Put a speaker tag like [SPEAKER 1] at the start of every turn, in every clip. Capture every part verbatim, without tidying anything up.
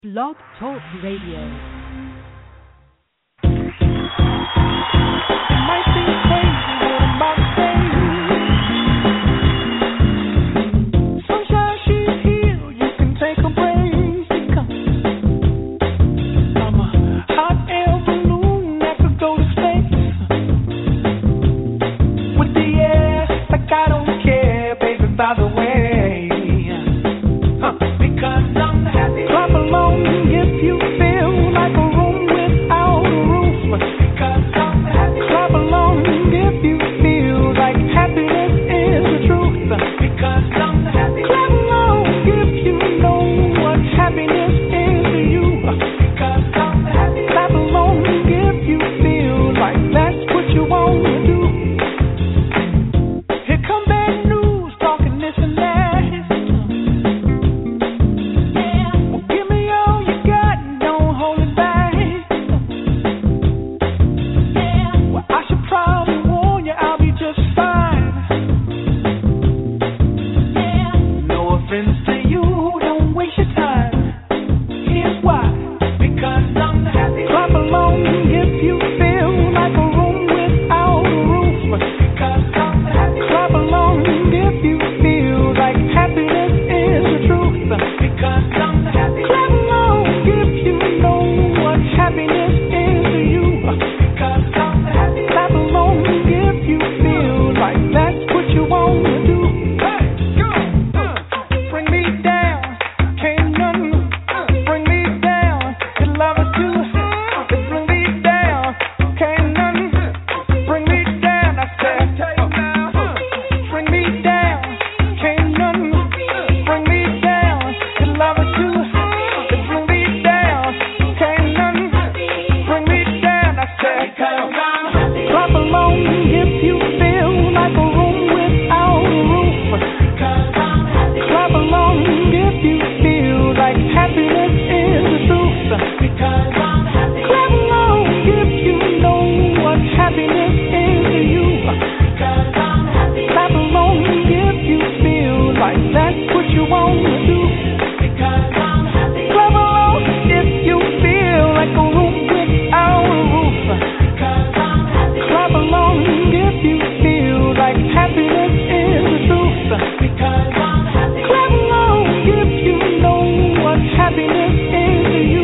[SPEAKER 1] Blog Talk Radio.
[SPEAKER 2] Might seem crazy what I'm about to say. Sunshine, she's here. You can take a break. I'm a hot air balloon that could go to space. With the air, like I don't care, baby, by the way. Huh. Because I'm happy. Clap along if you feel like a room without a roof. Because I'm happy. Clap along if you feel like happiness is the truth. Because I'm happy. Clap along if you know what happiness is to you. Because I'm happy. Clap along if you feel like that's what you want to do. Here come bad news, talking this and that. Well, give me all you got and don't hold it back. Well, I should probably warn you, I'll be just fine. No offense to you, don't waste your time. Here's why. Because I'm happy. Clap along if you feel like a room without a roof. Because I'm happy. Clap along if you feel like happiness is the truth. Because I'm happy. Clap along if you know what happiness is to you. Because I'm happy. Clap along if you feel like that's what you want to do. Hey, go. Uh, bring me down. Can't none bring me down. Your love is too. Bring me down. Can't none bring me down. I said, bring me down. Can't none bring me down. Your love is too. Bring me down. Can't none bring me down. I said, clap along if you feel like a room without a roof. Clap along if you feel like happiness is the truth. Clap along if you know what happiness is to you. Clap along if you feel like that's what you want to do. Clap along if you feel like a room without a roof. Clap along if you feel like happiness is the truth. Clap along if you know what happiness is to you.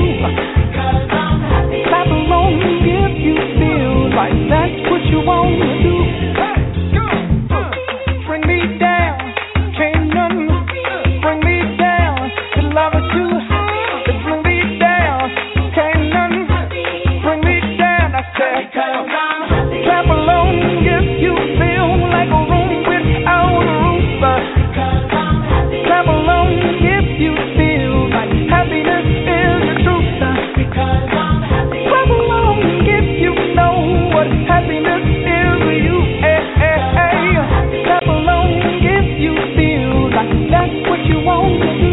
[SPEAKER 2] Clap along if you feel like that's what you want to do. Hey, go. Uh, bring me down. Can't none bring me down. Your love is too. Bring me down. Can't none bring me down. I said, clap along if you feel like a room without a roof. Clap along if you feel like happiness is the truth. Clap along if you know what happiness is to you. Hey, hey, hey. Clap along if you feel like that's what you want to do.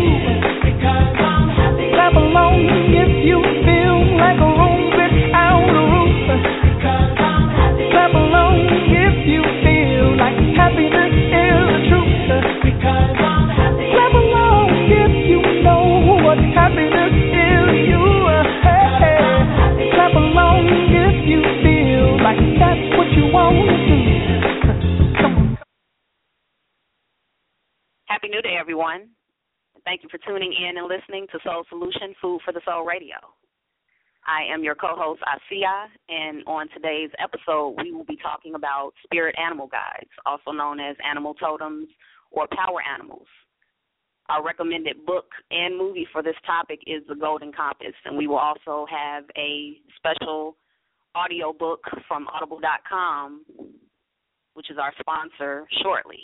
[SPEAKER 2] Clap along if you feel like a room without a roof. Clap along if you feel like happiness is the truth. Clap along if you know what happiness is to you. Hey, hey. Clap along if you feel like that's what you want to do. Come on.
[SPEAKER 3] Happy New Day, everyone. Thank you for tuning in and listening to Soul Solution, Food for the Soul Radio. I am your co-host, Asiya, and on today's episode, we will be talking about spirit animal guides, also known as animal totems or power animals. Our recommended book and movie for this topic is The Golden Compass, and we will also have a special audio book from audible dot com, which is our sponsor, shortly.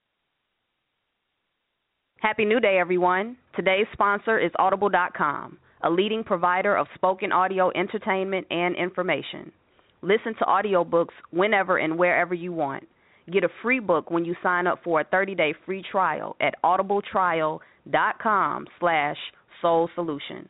[SPEAKER 3] Happy New Day, everyone. Today's sponsor is audible dot com, a leading provider of spoken audio entertainment and information. Listen to audiobooks whenever and wherever you want. Get a free book when you sign up for a thirty-day free trial at audibletrial.com slash soul solution.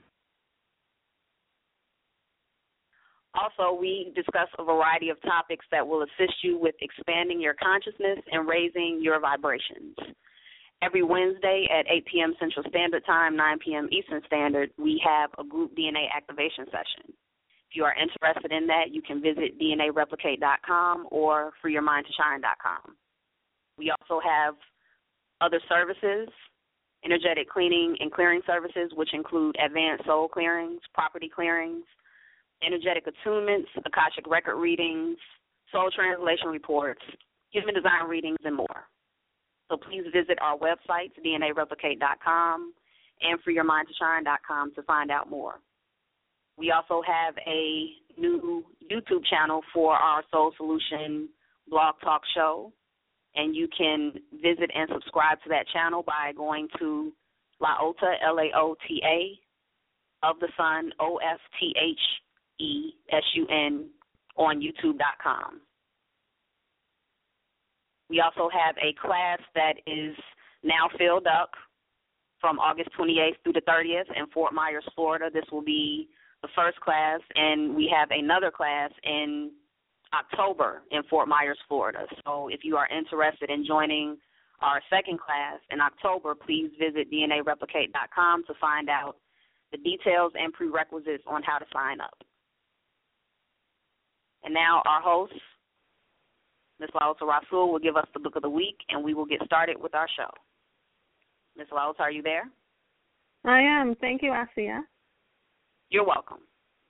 [SPEAKER 3] Also, we discuss a variety of topics that will assist you with expanding your consciousness and raising your vibrations. Every Wednesday at eight p.m. Central Standard Time, nine p.m. Eastern Standard, we have a group D N A activation session. If you are interested in that, you can visit D N A replicate dot com or free your mind to shine dot com. We also have other services, energetic cleaning and clearing services, which include advanced soul clearings, property clearings, energetic attunements, Akashic record readings, soul translation reports, human design readings, and more. So please visit our websites, D N A replicate dot com and free your mind to shine dot com to find out more. We also have a new YouTube channel for our Soul Solution blog talk show, and you can visit and subscribe to that channel by going to Laota, L A O T A, of the Sun, O F T H E S U N, on YouTube dot com. We also have a class that is now filled up from August twenty-eighth through the thirtieth in Fort Myers, Florida. This will be the first class, and we have another class in October in Fort Myers, Florida. So if you are interested in joining our second class in October, please visit D N A replicate dot com to find out the details and prerequisites on how to sign up. And now our host, Miz Laota Rasul, will give us the book of the week, and we will get started with our show. Miz Laota, are you there?
[SPEAKER 4] I am. Thank you, Asiya.
[SPEAKER 3] You're welcome.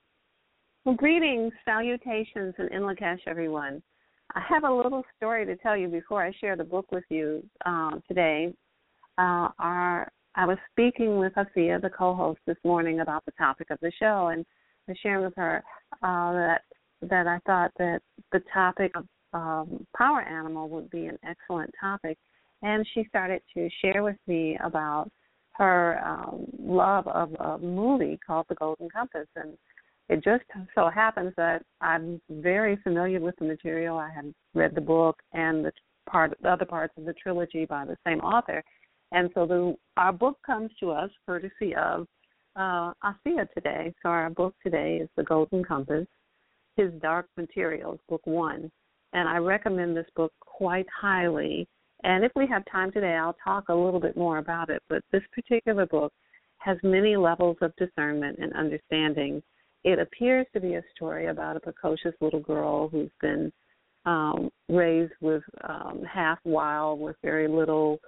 [SPEAKER 4] Well, greetings, salutations, and in Lakesh, everyone. I have a little story to tell you before I share the book with you uh, today. Uh, our, I was speaking with Asiya, the co-host, this morning about the topic of the show, and I was sharing with her uh, that that I thought that the topic of um, power animal would be an excellent topic, and she started to share with me about her um, love of a movie called The Golden Compass, and it just so happens that I'm very familiar with the material. I had read the book and the part, the other parts of the trilogy by the same author, and so the, our book comes to us courtesy of uh, Asiya today. So our book today is The Golden Compass, His Dark Materials, Book One, and I recommend this book quite highly. And if we have time today, I'll talk a little bit more about it. But this particular book has many levels of discernment and understanding. It appears to be a story about a precocious little girl who's been um, raised with um, half wild, with very little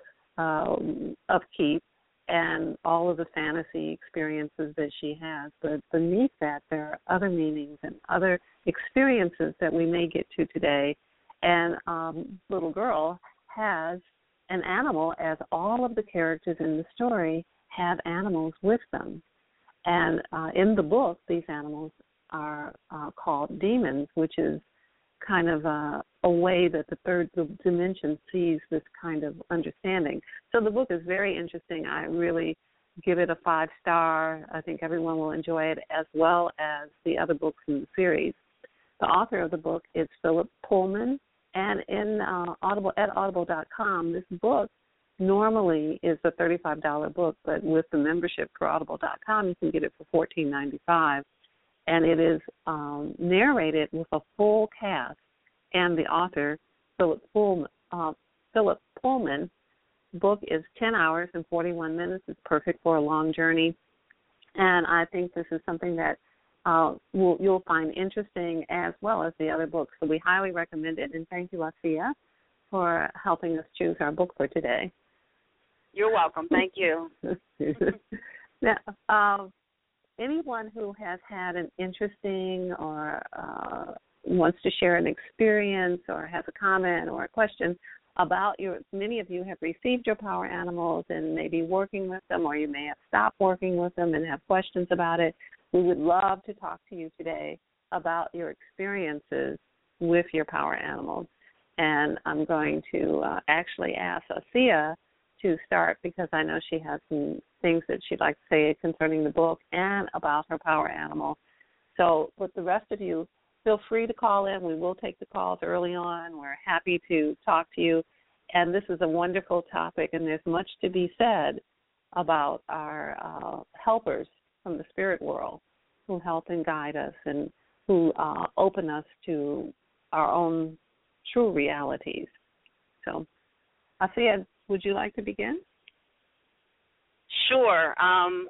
[SPEAKER 4] um, upkeep, and all of the fantasy experiences that she has. But beneath that, there are other meanings and other experiences that we may get to today. And um, little girl has an animal, as all of the characters in the story have animals with them. And uh, in the book, these animals are uh, called demons, which is kind of a, a way that the third dimension sees this kind of understanding. So the book is very interesting. I really give it a five-star. I think everyone will enjoy it, as well as the other books in the series. The author of the book is Philip Pullman, and in uh, Audible at audible dot com, this book normally is a thirty-five dollars book, but with the membership for audible dot com, you can get it for fourteen ninety-five. And it is um, narrated with a full cast, and the author, Philip Pullman. Uh, Philip Pullman. The book is ten hours and forty-one minutes. It's perfect for a long journey, and I think this is something that uh, we'll, you'll find interesting, as well as the other books. So we highly recommend it, and thank you, Asiya, for helping us choose our book for today.
[SPEAKER 3] You're welcome. Thank you.
[SPEAKER 4] Now, uh, anyone who has had an interesting or uh, wants to share an experience or has a comment or a question about your, many of you have received your power animals and may be working with them, or you may have stopped working with them and have questions about it. We would love to talk to you today about your experiences with your power animals. And I'm going to uh, actually ask Asiya to start, because I know she has some things that she'd like to say concerning the book and about her power animal. So with the rest of you, feel free to call in. We will take the calls early on. We're happy to talk to you. And this is a wonderful topic, and there's much to be said about our uh, helpers from the spirit world who help and guide us and who uh, open us to our own true realities. So, Asiya, would you like to begin?
[SPEAKER 3] Sure. Um,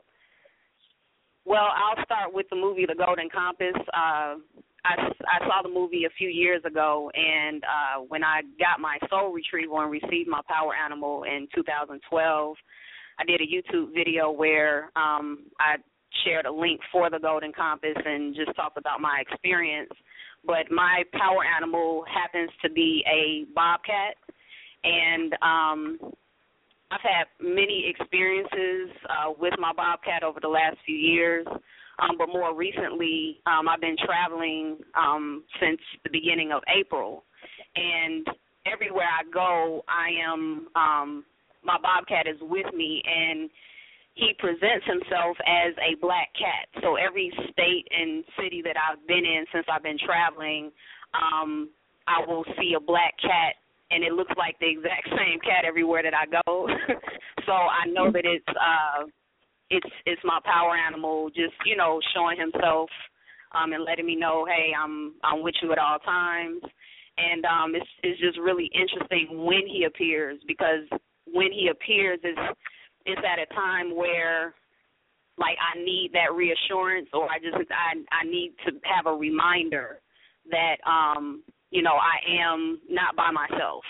[SPEAKER 3] well, I'll start with the movie The Golden Compass. Uh, I, I saw the movie a few years ago, and uh, when I got my soul retrieval and received my power animal in two thousand twelve, I did a YouTube video where um, I shared a link for the Golden Compass and just talked about my experience. But my power animal happens to be a bobcat, and um, I've had many experiences uh, with my bobcat over the last few years. Um, but more recently, um, I've been traveling um, since the beginning of April, and everywhere I go, I am um, my bobcat is with me, and he presents himself as a black cat. So every state and city that I've been in since I've been traveling, um, I will see a black cat, and it looks like the exact same cat everywhere that I go. So I know that it's uh, it's it's my power animal, just you know, showing himself um, and letting me know, hey, I'm I'm with you at all times. And um, it's it's just really interesting when he appears, because when he appears, it's it's at a time where, like, I need that reassurance, or I just I I need to have a reminder that um, you know, I am not by myself.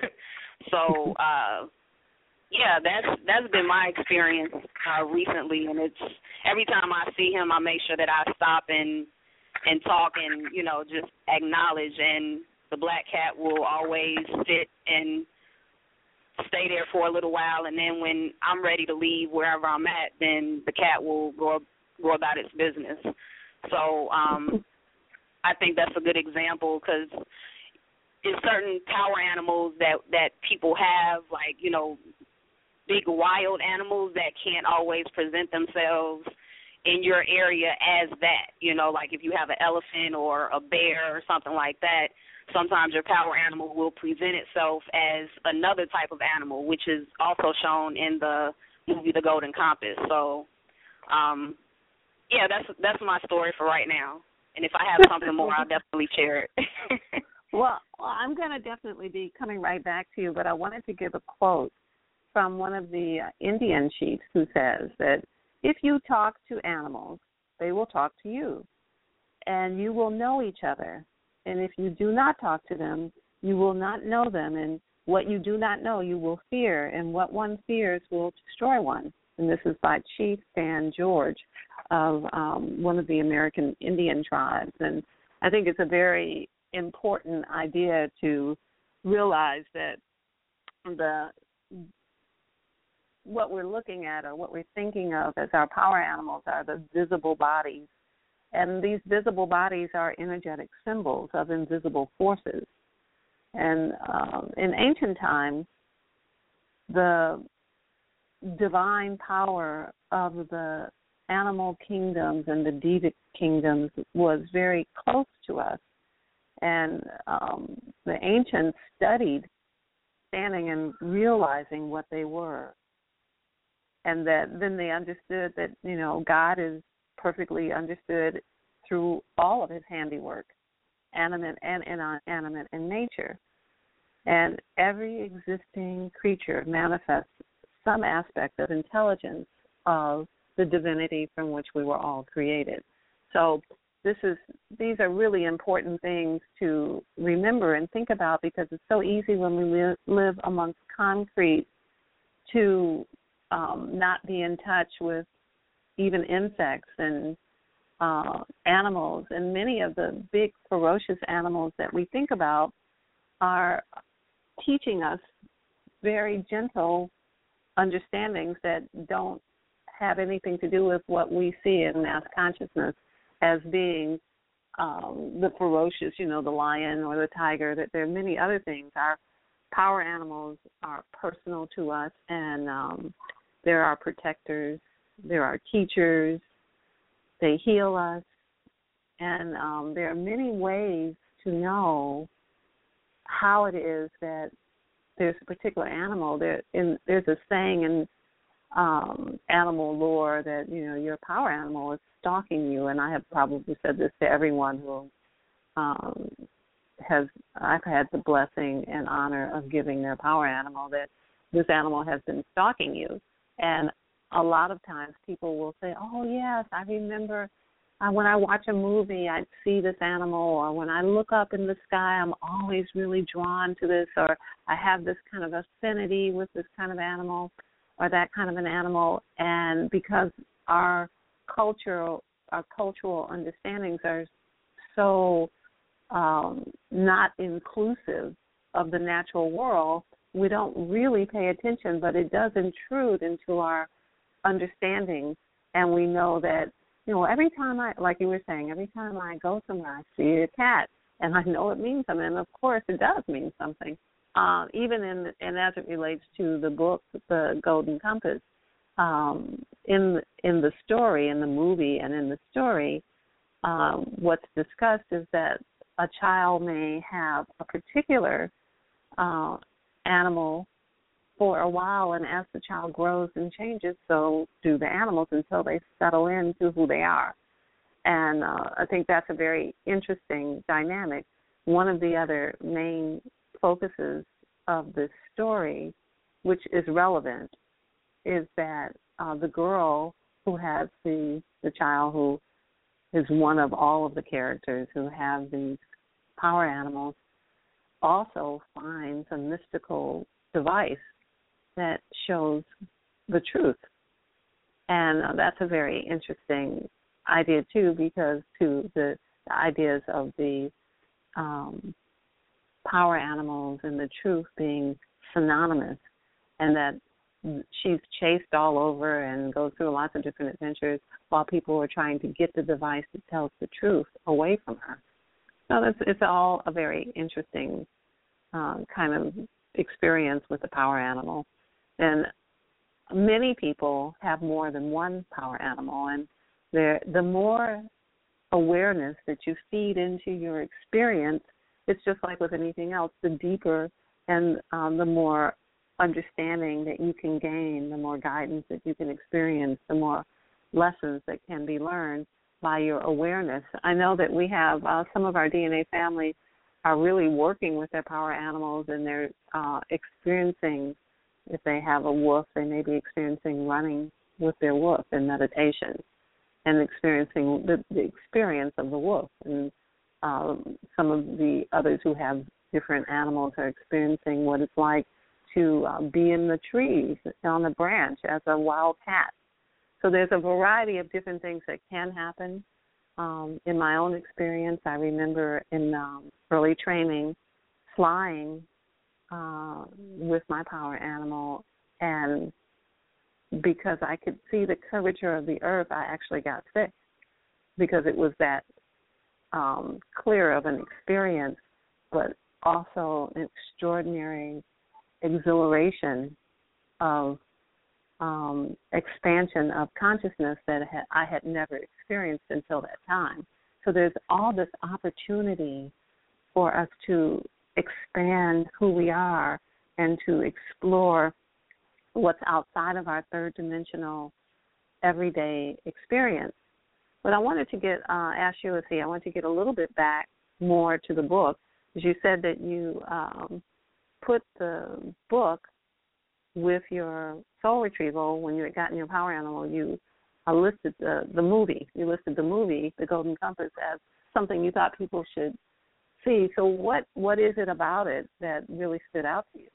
[SPEAKER 3] So. Uh, Yeah, that's that's been my experience uh, recently, and it's every time I see him, I make sure that I stop and and talk and you know just acknowledge. And the black cat will always sit and stay there for a little while, and then when I'm ready to leave wherever I'm at, then the cat will go go about its business. So um, I think that's a good example, because there's certain power animals that that people have, like you know. big wild animals that can't always present themselves in your area as that. You know, like if you have an elephant or a bear or something like that, sometimes your power animal will present itself as another type of animal, which is also shown in the movie The Golden Compass. So, um, yeah, that's that's my story for right now. And if I have something more, I'll definitely share it.
[SPEAKER 4] Well, I'm going to definitely be coming right back to you, but I wanted to give a quote from one of the uh, Indian chiefs, who says that if you talk to animals, they will talk to you, and you will know each other. And if you do not talk to them, you will not know them. And what you do not know, you will fear. And what one fears will destroy one. And this is by Chief Stan George of um, one of the American Indian tribes. And I think it's a very important idea to realize that the what we're looking at or what we're thinking of as our power animals are the visible bodies. And these visible bodies are energetic symbols of invisible forces. And um, in ancient times, the divine power of the animal kingdoms and the devic kingdoms was very close to us. And um, the ancients studied standing and realizing what they were. And that then they understood that, you know, God is perfectly understood through all of his handiwork, animate and inanimate in nature. And every existing creature manifests some aspect of intelligence of the divinity from which we were all created. So this is these are really important things to remember and think about, because it's so easy when we live, live amongst concrete to um, not be in touch with even insects and uh, animals. And many of the big ferocious animals that we think about are teaching us very gentle understandings that don't have anything to do with what we see in mass consciousness as being um, the ferocious, you know, the lion or the tiger. That there are many other things. Our power animals are personal to us, and um, they're our protectors. They're our teachers. They heal us. And um, there are many ways to know how it is that there's a particular animal. There, in, there's a saying in um, animal lore that, you know, your power animal is stalking you. And I have probably said this to everyone who um, has, I've had the blessing and honor of giving their power animal, that this animal has been stalking you. And a lot of times people will say, oh, yes, I remember uh, when I watch a movie, I see this animal, or when I look up in the sky, I'm always really drawn to this, or I have this kind of affinity with this kind of animal or that kind of an animal. And because our cultural, our cultural understandings are so um, not inclusive of the natural world, we don't really pay attention, but it does intrude into our understanding, and we know that, you know, every time I, like you were saying, every time I go somewhere, I see a cat, and I know it means something, and of course it does mean something. Uh, even in, and as it relates to the book, The Golden Compass, um, in in the story, in the movie, and in the story, um, what's discussed is that a child may have a particular uh, animal for a while, and as the child grows and changes, so do the animals until they settle into who they are. And uh, I think that's a very interesting dynamic. One of the other main focuses of this story, which is relevant, is that uh, the girl who has the the child who is one of all of the characters who have these power animals also finds a mystical device that shows the truth. And uh, that's a very interesting idea, too, because, too, the, the ideas of the um, power animals and the truth being synonymous, and that she's chased all over and goes through lots of different adventures while people are trying to get the device that tells the truth away from her. So it's, it's all a very interesting uh, kind of experience with the power animal. And many people have more than one power animal, and the more awareness that you feed into your experience, it's just like with anything else, the deeper and um, the more understanding that you can gain, the more guidance that you can experience, the more lessons that can be learned by your awareness. I know that we have uh, some of our D N A families are really working with their power animals, and they're uh, experiencing, if they have a wolf, they may be experiencing running with their wolf in meditation and experiencing the, the experience of the wolf. And um, some of the others who have different animals are experiencing what it's like to uh, be in the trees on a branch as a wild cat. So there's a variety of different things that can happen. Um, in my own experience, I remember in um, early training flying uh, with my power animal, and because I could see the curvature of the earth, I actually got sick because it was that um, clear of an experience, but also an extraordinary exhilaration of um, expansion of consciousness that I had never experienced until that time. So there's all this opportunity for us to expand who we are and to explore what's outside of our third dimensional everyday experience. But I wanted to get uh, ask you, Asia, I wanted to get a little bit back more to the book, because you said that you um, put the book with your soul retrieval. When you had gotten your power animal, you uh, listed the, the movie. You listed the movie, The Golden Compass, as something you thought people should see. So what, what is it about it that really stood out to you?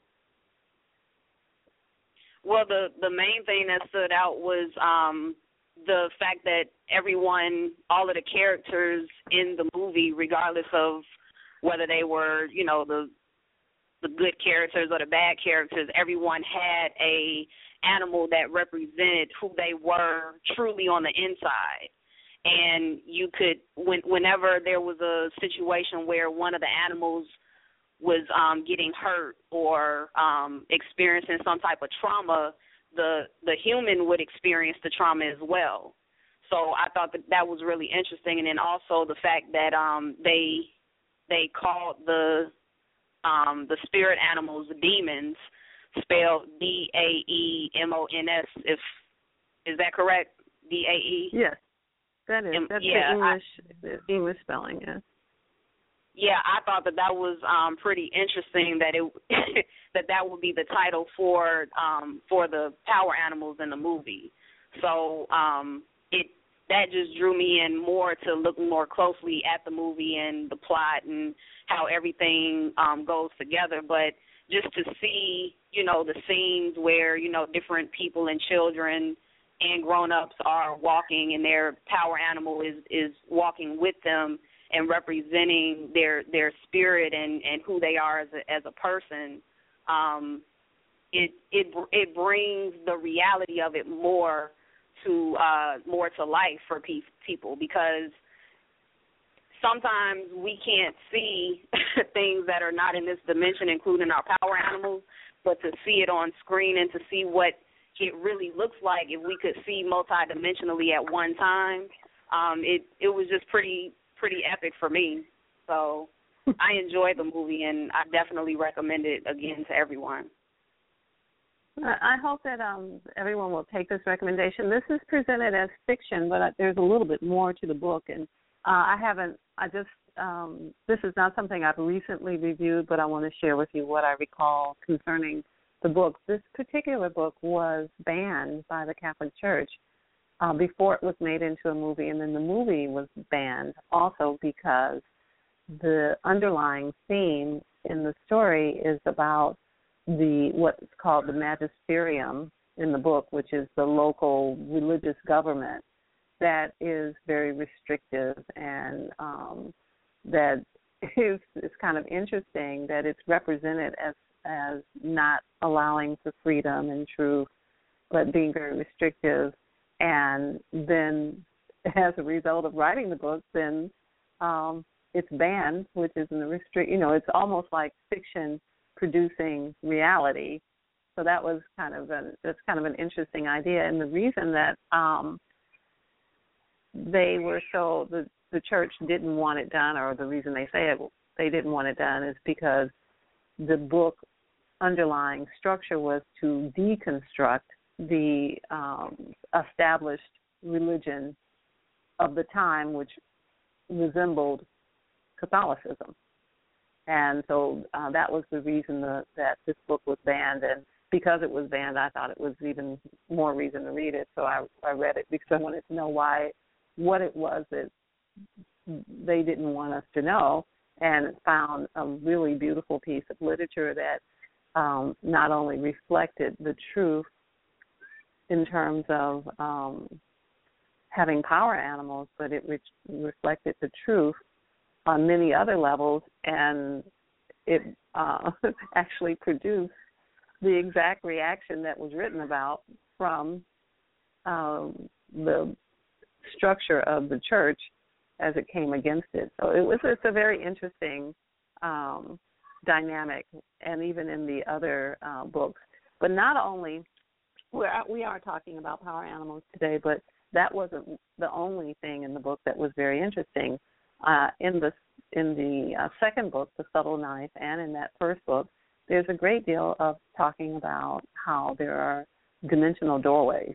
[SPEAKER 3] Well, the, the main thing that stood out was um, the fact that everyone, all of the characters in the movie, regardless of whether they were, you know, the the good characters or the bad characters, everyone had a animal that represented who they were truly on the inside. And you could, when, whenever there was a situation where one of the animals was um, getting hurt or um, experiencing some type of trauma, the the human would experience the trauma as well. So I thought that that was really interesting. And then also the fact that um, they they called the um, the spirit animals demons, spelled D A E M O N S. If is that correct? D A E.
[SPEAKER 4] Yes, that is. That's
[SPEAKER 3] yeah,
[SPEAKER 4] the English the English spelling. Yes.
[SPEAKER 3] Yeah, I thought that that was um, pretty interesting. That it that that would be the title for um, for the power animals in the movie. So um, it that just drew me in more to look more closely at the movie and the plot and how everything um, goes together. But just to see, you know, the scenes where, you know, different people and children and grown-ups are walking and their power animal is, is walking with them and representing their their spirit and, and who they are as a, as a person, um, it it it brings the reality of it more to uh, more to life for pe- people, because sometimes we can't see things that are not in this dimension, including our power animals, but to see it on screen and to see what it really looks like if we could see multidimensionally at one time, um, it it was just pretty pretty epic for me. So I enjoyed the movie, and I definitely recommend it again to everyone.
[SPEAKER 4] I hope that um, everyone will take this recommendation. This is presented as fiction, but there's a little bit more to the book, and uh, I haven't. I just um, this is not something I've recently reviewed, but I want to share with you what I recall concerning the book. This particular book was banned by the Catholic Church uh, before it was made into a movie, and then the movie was banned also because the underlying theme in the story is about the what's called the magisterium in the book, which is the local religious government that is very restrictive, and um, that is, is kind of interesting that it's represented as as not allowing for freedom and truth, but being very restrictive. And then as a result of writing the book, then um, it's banned, which is in the restrict. You know, it's almost like fiction producing reality. So that was kind of an that's kind of an interesting idea. And the reason that um, they were so the the church didn't want it done, or the reason they say it they didn't want it done, is because the book underlying structure was to deconstruct the um, established religion of the time, which resembled Catholicism. And so uh, that was the reason the, that this book was banned. And because it was banned, I thought it was even more reason to read it. So I, I read it because I wanted to know why, what it was that they didn't want us to know, and found a really beautiful piece of literature that um, not only reflected the truth in terms of um, having power animals, but it re- reflected the truth on many other levels, and it uh, actually produced the exact reaction that was written about from um, the structure of the church as it came against it. So it was it's a very interesting um, dynamic, and even in the other uh, books. But not only we're, we are talking about power animals today, but that wasn't the only thing in the book that was very interesting. Uh, in the in the uh, second book, The Subtle Knife, and in that first book, there's a great deal of talking about how there are dimensional doorways,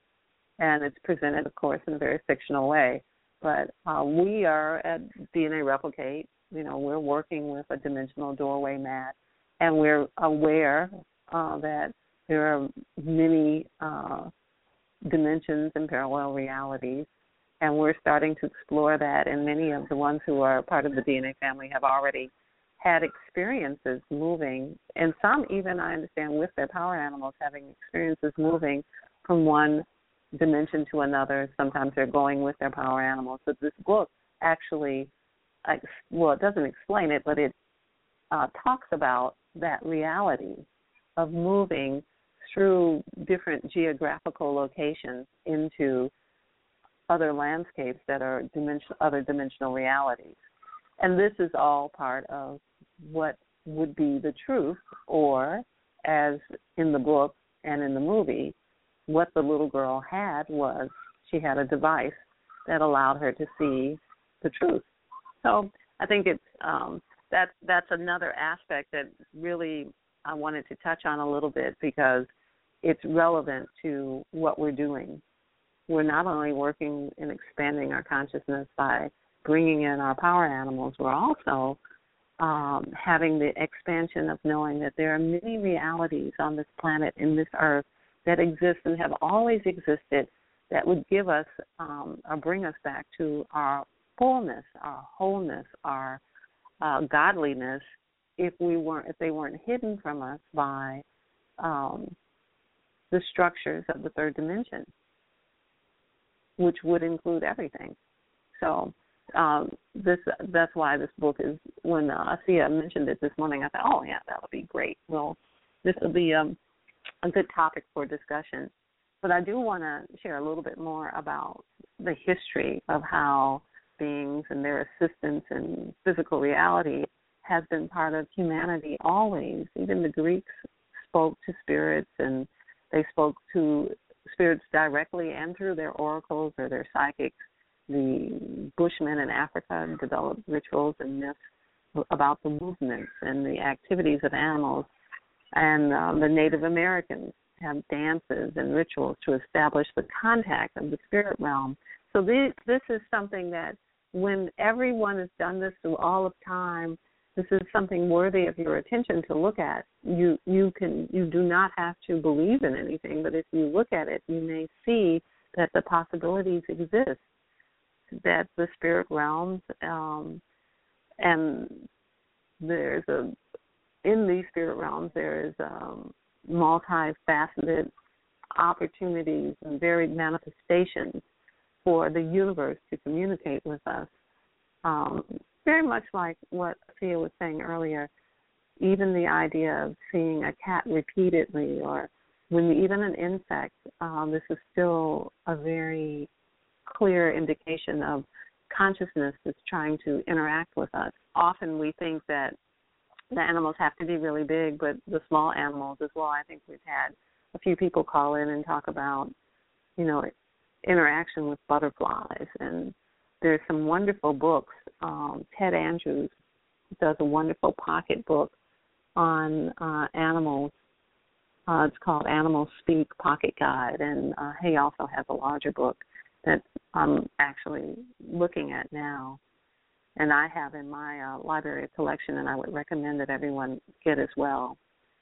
[SPEAKER 4] and it's presented, of course, in a very fictional way. But uh, we are at D N A Replicate. You know, we're working with a dimensional doorway mat, and we're aware uh, that there are many uh, dimensions and parallel realities, and we're starting to explore that. And many of the ones who are part of the D N A family have already had experiences moving, and some even, I understand, with their power animals, having experiences moving from one dimension to another. Sometimes they're going with their power animals. But this book actually, well, it doesn't explain it, but it uh, talks about that reality of moving through different geographical locations into other landscapes that are dimension, other dimensional realities. And this is all part of what would be the truth, or, as in the book and in the movie, what the little girl had was she had a device that allowed her to see the truth. So I think it's um, that that's another aspect that really I wanted to touch on a little bit, because it's relevant to what we're doing. We're not only working and expanding our consciousness by bringing in our power animals, we're also um, having the expansion of knowing that there are many realities on this planet, in this earth, that exist and have always existed, that would give us um, or bring us back to our fullness, our wholeness, our uh, godliness, if we weren't, if they weren't hidden from us by um, the structures of the third dimension, which would include everything. So um, this that's why this book is. When uh, Asia mentioned it this morning, I thought, oh yeah, that would be great. Well, this will be um, a good topic for discussion. But I do want to share a little bit more about the history of how beings and their assistance in physical reality has been part of humanity always. Even the Greeks spoke to spirits, and they spoke to spirits directly and through their oracles or their psychics. The Bushmen in Africa developed rituals and myths about the movements and the activities of animals. And um, the Native Americans have dances and rituals to establish the contact of the spirit realm. So this, this is something that when everyone has done this through all of time, this is something worthy of your attention to look at. You you can you do not have to believe in anything, but if you look at it, you may see that the possibilities exist, that the spirit realms um, and there's a in these spirit realms there is um, multifaceted opportunities and varied manifestations for the universe to communicate with us. Um, very much like what Thea was saying earlier, even the idea of seeing a cat repeatedly, or when even an insect, um, this is still a very clear indication of consciousness that's trying to interact with us. Often we think that the animals have to be really big, but the small animals as well. I think we've had a few people call in and talk about, you know, interaction with butterflies. And there's some wonderful books. Um, Ted Andrews does a wonderful pocket book on uh, animals. Uh, it's called Animals Speak Pocket Guide. And uh, he also has a larger book that I'm actually looking at now, and I have in my uh, library collection, and I would recommend that everyone get as well.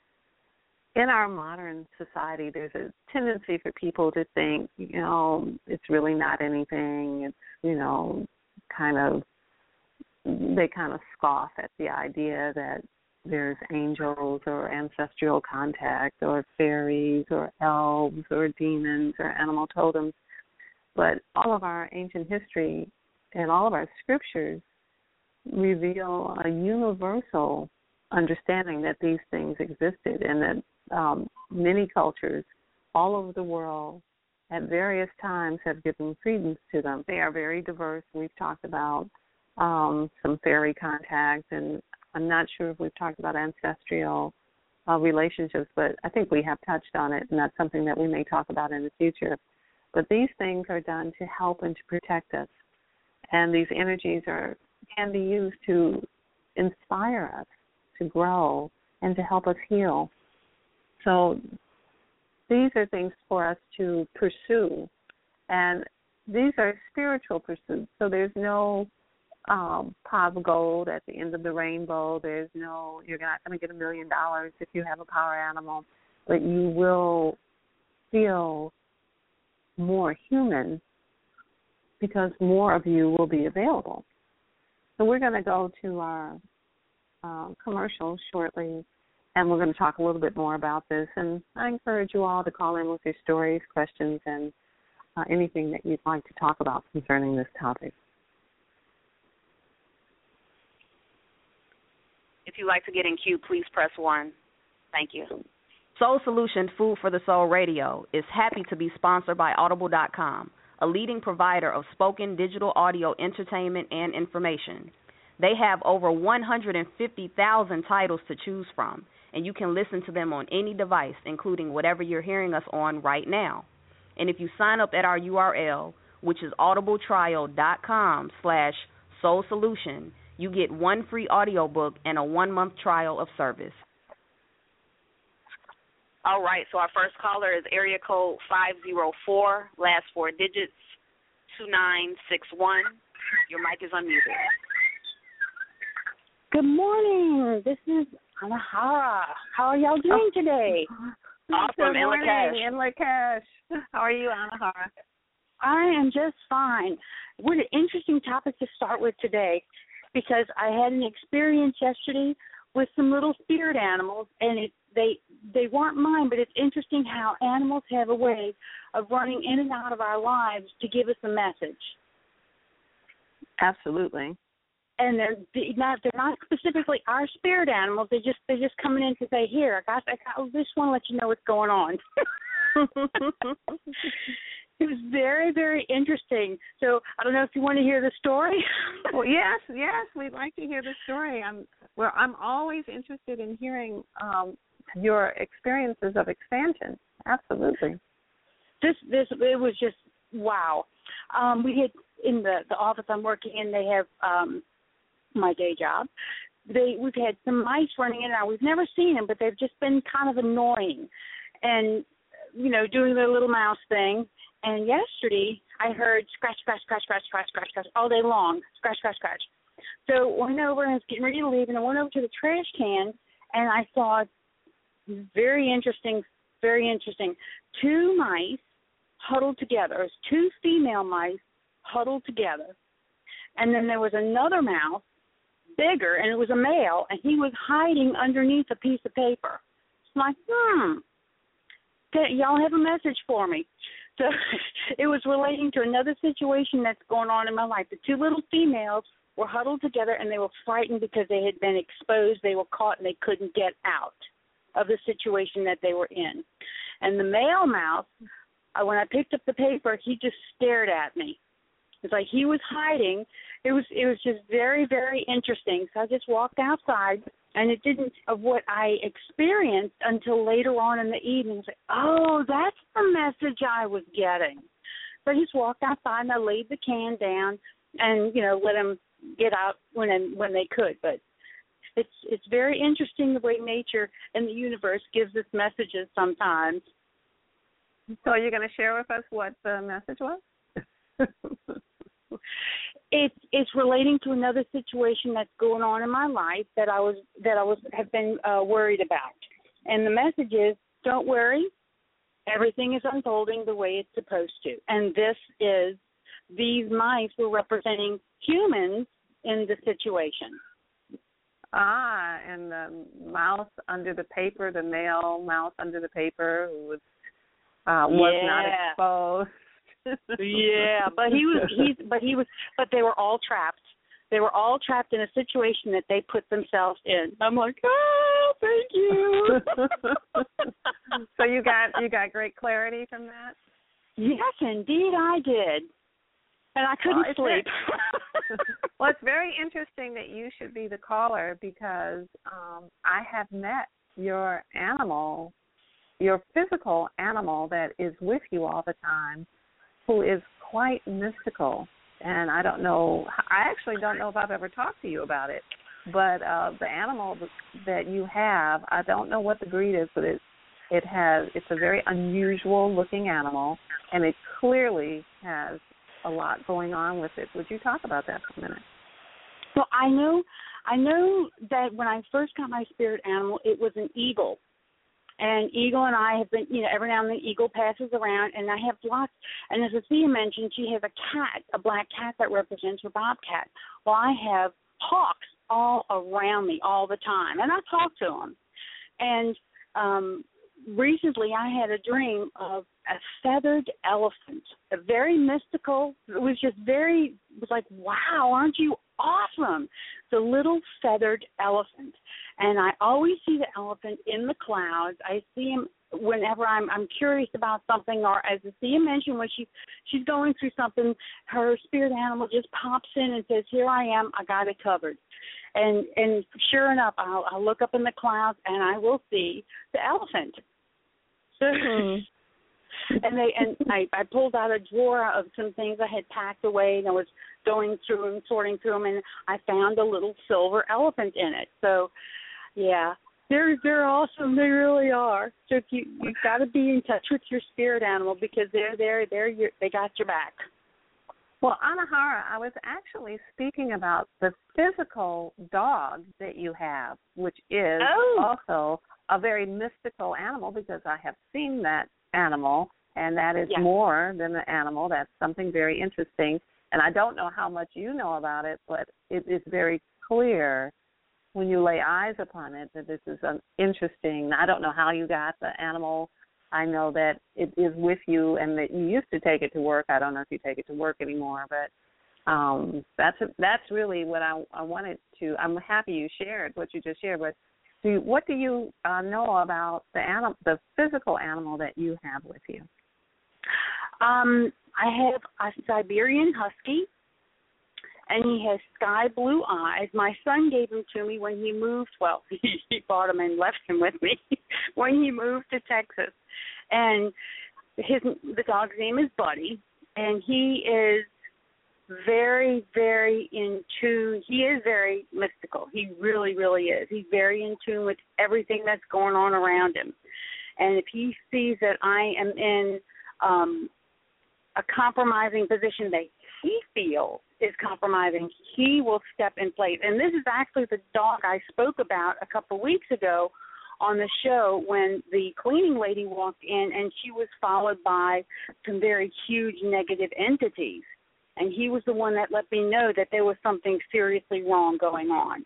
[SPEAKER 4] In our modern society, there's a tendency for people to think, you know, it's really not anything. It's, you know, kind of, they kind of scoff at the idea that there's angels or ancestral contact or fairies or elves or demons or animal totems. But all of our ancient history and all of our scriptures reveal a universal understanding that these things existed, and that um, many cultures all over the world at various times have given credence to them. They are very diverse. We've talked about um, some fairy contact, and I'm not sure if we've talked about ancestral uh, relationships, but I think we have touched on it, and that's something that we may talk about in the future. But these things are done to help and to protect us, and these energies are can be used to inspire us to grow and to help us heal. So these are things for us to pursue, and these are spiritual pursuits. So there's no um, pot of gold at the end of the rainbow. There's no, you're not going to get a million dollars if you have a power animal, but you will feel more human because more of you will be available. So we're going to go to our uh, commercial shortly, and we're going to talk a little bit more about this. And I encourage you all to call in with your stories, questions, and uh, anything that you'd like to talk about concerning this topic.
[SPEAKER 3] If you'd like to get in queue, please press one. Thank you.
[SPEAKER 1] Soul Solution Food for the Soul Radio is happy to be sponsored by Audible dot com, a leading provider of spoken digital audio entertainment and information. They have over one hundred fifty thousand titles to choose from, and you can listen to them on any device, including whatever you're hearing us on right now. And if you sign up at our U R L, which is audibletrial.com slash soul solution, you get one free audiobook and a one-month trial of service.
[SPEAKER 3] All right, so our first caller is area code five zero four, last four digits, two nine six one. Your mic is unmuted.
[SPEAKER 5] Good morning. This is Anahara. How are y'all doing today?
[SPEAKER 3] Awesome,
[SPEAKER 4] Good morning, in Lakesh. How are you, Anahara?
[SPEAKER 5] I am just fine. What an interesting topic to start with today, because I had an experience yesterday with some little spirit animals, and it, they they weren't mine, but it's interesting how animals have a way of running in and out of our lives to give us a message.
[SPEAKER 4] Absolutely.
[SPEAKER 5] And they're not they're not specifically our spirit animals. They just they're just coming in to say, here, I got I, got, I just want to let you know what's going on. It was very, very interesting. So I don't know if you want to hear the story.
[SPEAKER 4] Well, yes, yes, we'd like to hear the story. I'm well. I'm always interested in hearing um, your experiences of expansion. Absolutely.
[SPEAKER 5] This, this, it was just wow. Um, we had in the the office I'm working in. They have um, my day job. They we've had some mice running in and out. We've never seen them, but they've just been kind of annoying, and you know, doing their little mouse thing. And yesterday, I heard scratch, scratch, scratch, scratch, scratch, scratch, scratch all day long, scratch, scratch, scratch. So I went over and I was getting ready to leave, and I went over to the trash can, and I saw very interesting, very interesting, two mice huddled together. It was two female mice huddled together. And then there was another mouse, bigger, and it was a male, and he was hiding underneath a piece of paper. So I'm like, hmm, okay, y'all have a message for me. So it was relating to another situation that's going on in my life. The two little females were huddled together, and they were frightened because they had been exposed. They were caught, and they couldn't get out of the situation that they were in. And the male mouse, uh, when I picked up the paper, he just stared at me. It's like he was hiding. It was it was just very, very interesting. So I just walked outside, and it didn't of what I experienced until later on in the evening. Like, oh, that's the message I was getting. So I just walked outside, and I laid the can down, and you know, let them get out when when they could. But it's it's very interesting the way nature and the universe gives us messages sometimes.
[SPEAKER 4] So you're going to share with us what the message was?
[SPEAKER 5] It's it's relating to another situation that's going on in my life that I was that I was have been uh, worried about, and the message is: don't worry, everything is unfolding the way it's supposed to. And this is these mice were representing humans in the situation.
[SPEAKER 4] Ah, and the mouse under the paper, the male mouse under the paper who was uh, was
[SPEAKER 5] yeah.
[SPEAKER 4] not exposed.
[SPEAKER 5] Yeah, but he was he's but he was but they were all trapped. They were all trapped in a situation that they put themselves in. I'm like, oh, thank you.
[SPEAKER 4] So you got you got great clarity from that?
[SPEAKER 5] Yes, indeed I did. And I couldn't
[SPEAKER 4] well,
[SPEAKER 5] sleep.
[SPEAKER 4] Very, well, it's very interesting that you should be the caller because um, I have met your animal, your physical animal that is with you all the time, who is quite mystical, and I don't know, I actually don't know if I've ever talked to you about it, but uh, the animal that you have, I don't know what the breed is, but it, it has, it's a very unusual looking animal, and it clearly has a lot going on with it. Would you talk about that for a minute?
[SPEAKER 5] Well, I know, I know that when I first got my spirit animal, it was an eagle. And Eagle and I have been, you know, every now and then Eagle passes around, and I have lots. And as Athea mentioned, she has a cat, a black cat that represents her bobcat. Well, I have hawks all around me all the time, and I talk to them. And um, recently I had a dream of a feathered elephant, a very mystical. It was just very, it was like, wow, aren't you awesome? The little feathered elephant. And I always see the elephant in the clouds. I see him whenever I'm I'm curious about something, or as Athea mentioned, when she she's going through something, her spirit animal just pops in and says, "Here I am. I got it covered." And and sure enough, I'll, I'll look up in the clouds and I will see the elephant.
[SPEAKER 4] Mm-hmm.
[SPEAKER 5] And they and I, I pulled out a drawer of some things I had packed away, and I was going through and sorting through them, and I found a little silver elephant in it. So, yeah, they're they're awesome. They really are. So if you you've got to be in touch with your spirit animal because they're there. They're your, they got your back.
[SPEAKER 4] Well, Anahara, I was actually speaking about the physical dog that you have, which is
[SPEAKER 5] oh.
[SPEAKER 4] also a very mystical animal because I have seen that animal and that is
[SPEAKER 5] Yes.
[SPEAKER 4] more than an animal. That's something very interesting. And I don't know how much you know about it, but it is very clear when you lay eyes upon it that this is an interesting. I don't know how you got the animal. I know that it is with you and that you used to take it to work. I don't know if you take it to work anymore, but um, that's that's really what I, I wanted to. I'm happy you shared what you just shared, but do you, what do you uh, know about the animal, the physical animal that you have with you?
[SPEAKER 5] Um, I have a Siberian Husky, and he has sky blue eyes. My son gave him to me when he moved. Well, he bought him and left him with me when he moved to Texas. And his the dog's name is Buddy, and he is very, very in tune. He is very mystical. He really, really is. He's very in tune with everything that's going on around him. And if he sees that I am in um, a compromising position that he feels is compromising, he will step in place. And this is actually the dog I spoke about a couple of weeks ago on the show when the cleaning lady walked in, and she was followed by some very huge negative entities. And he was the one that let me know that there was something seriously wrong going on.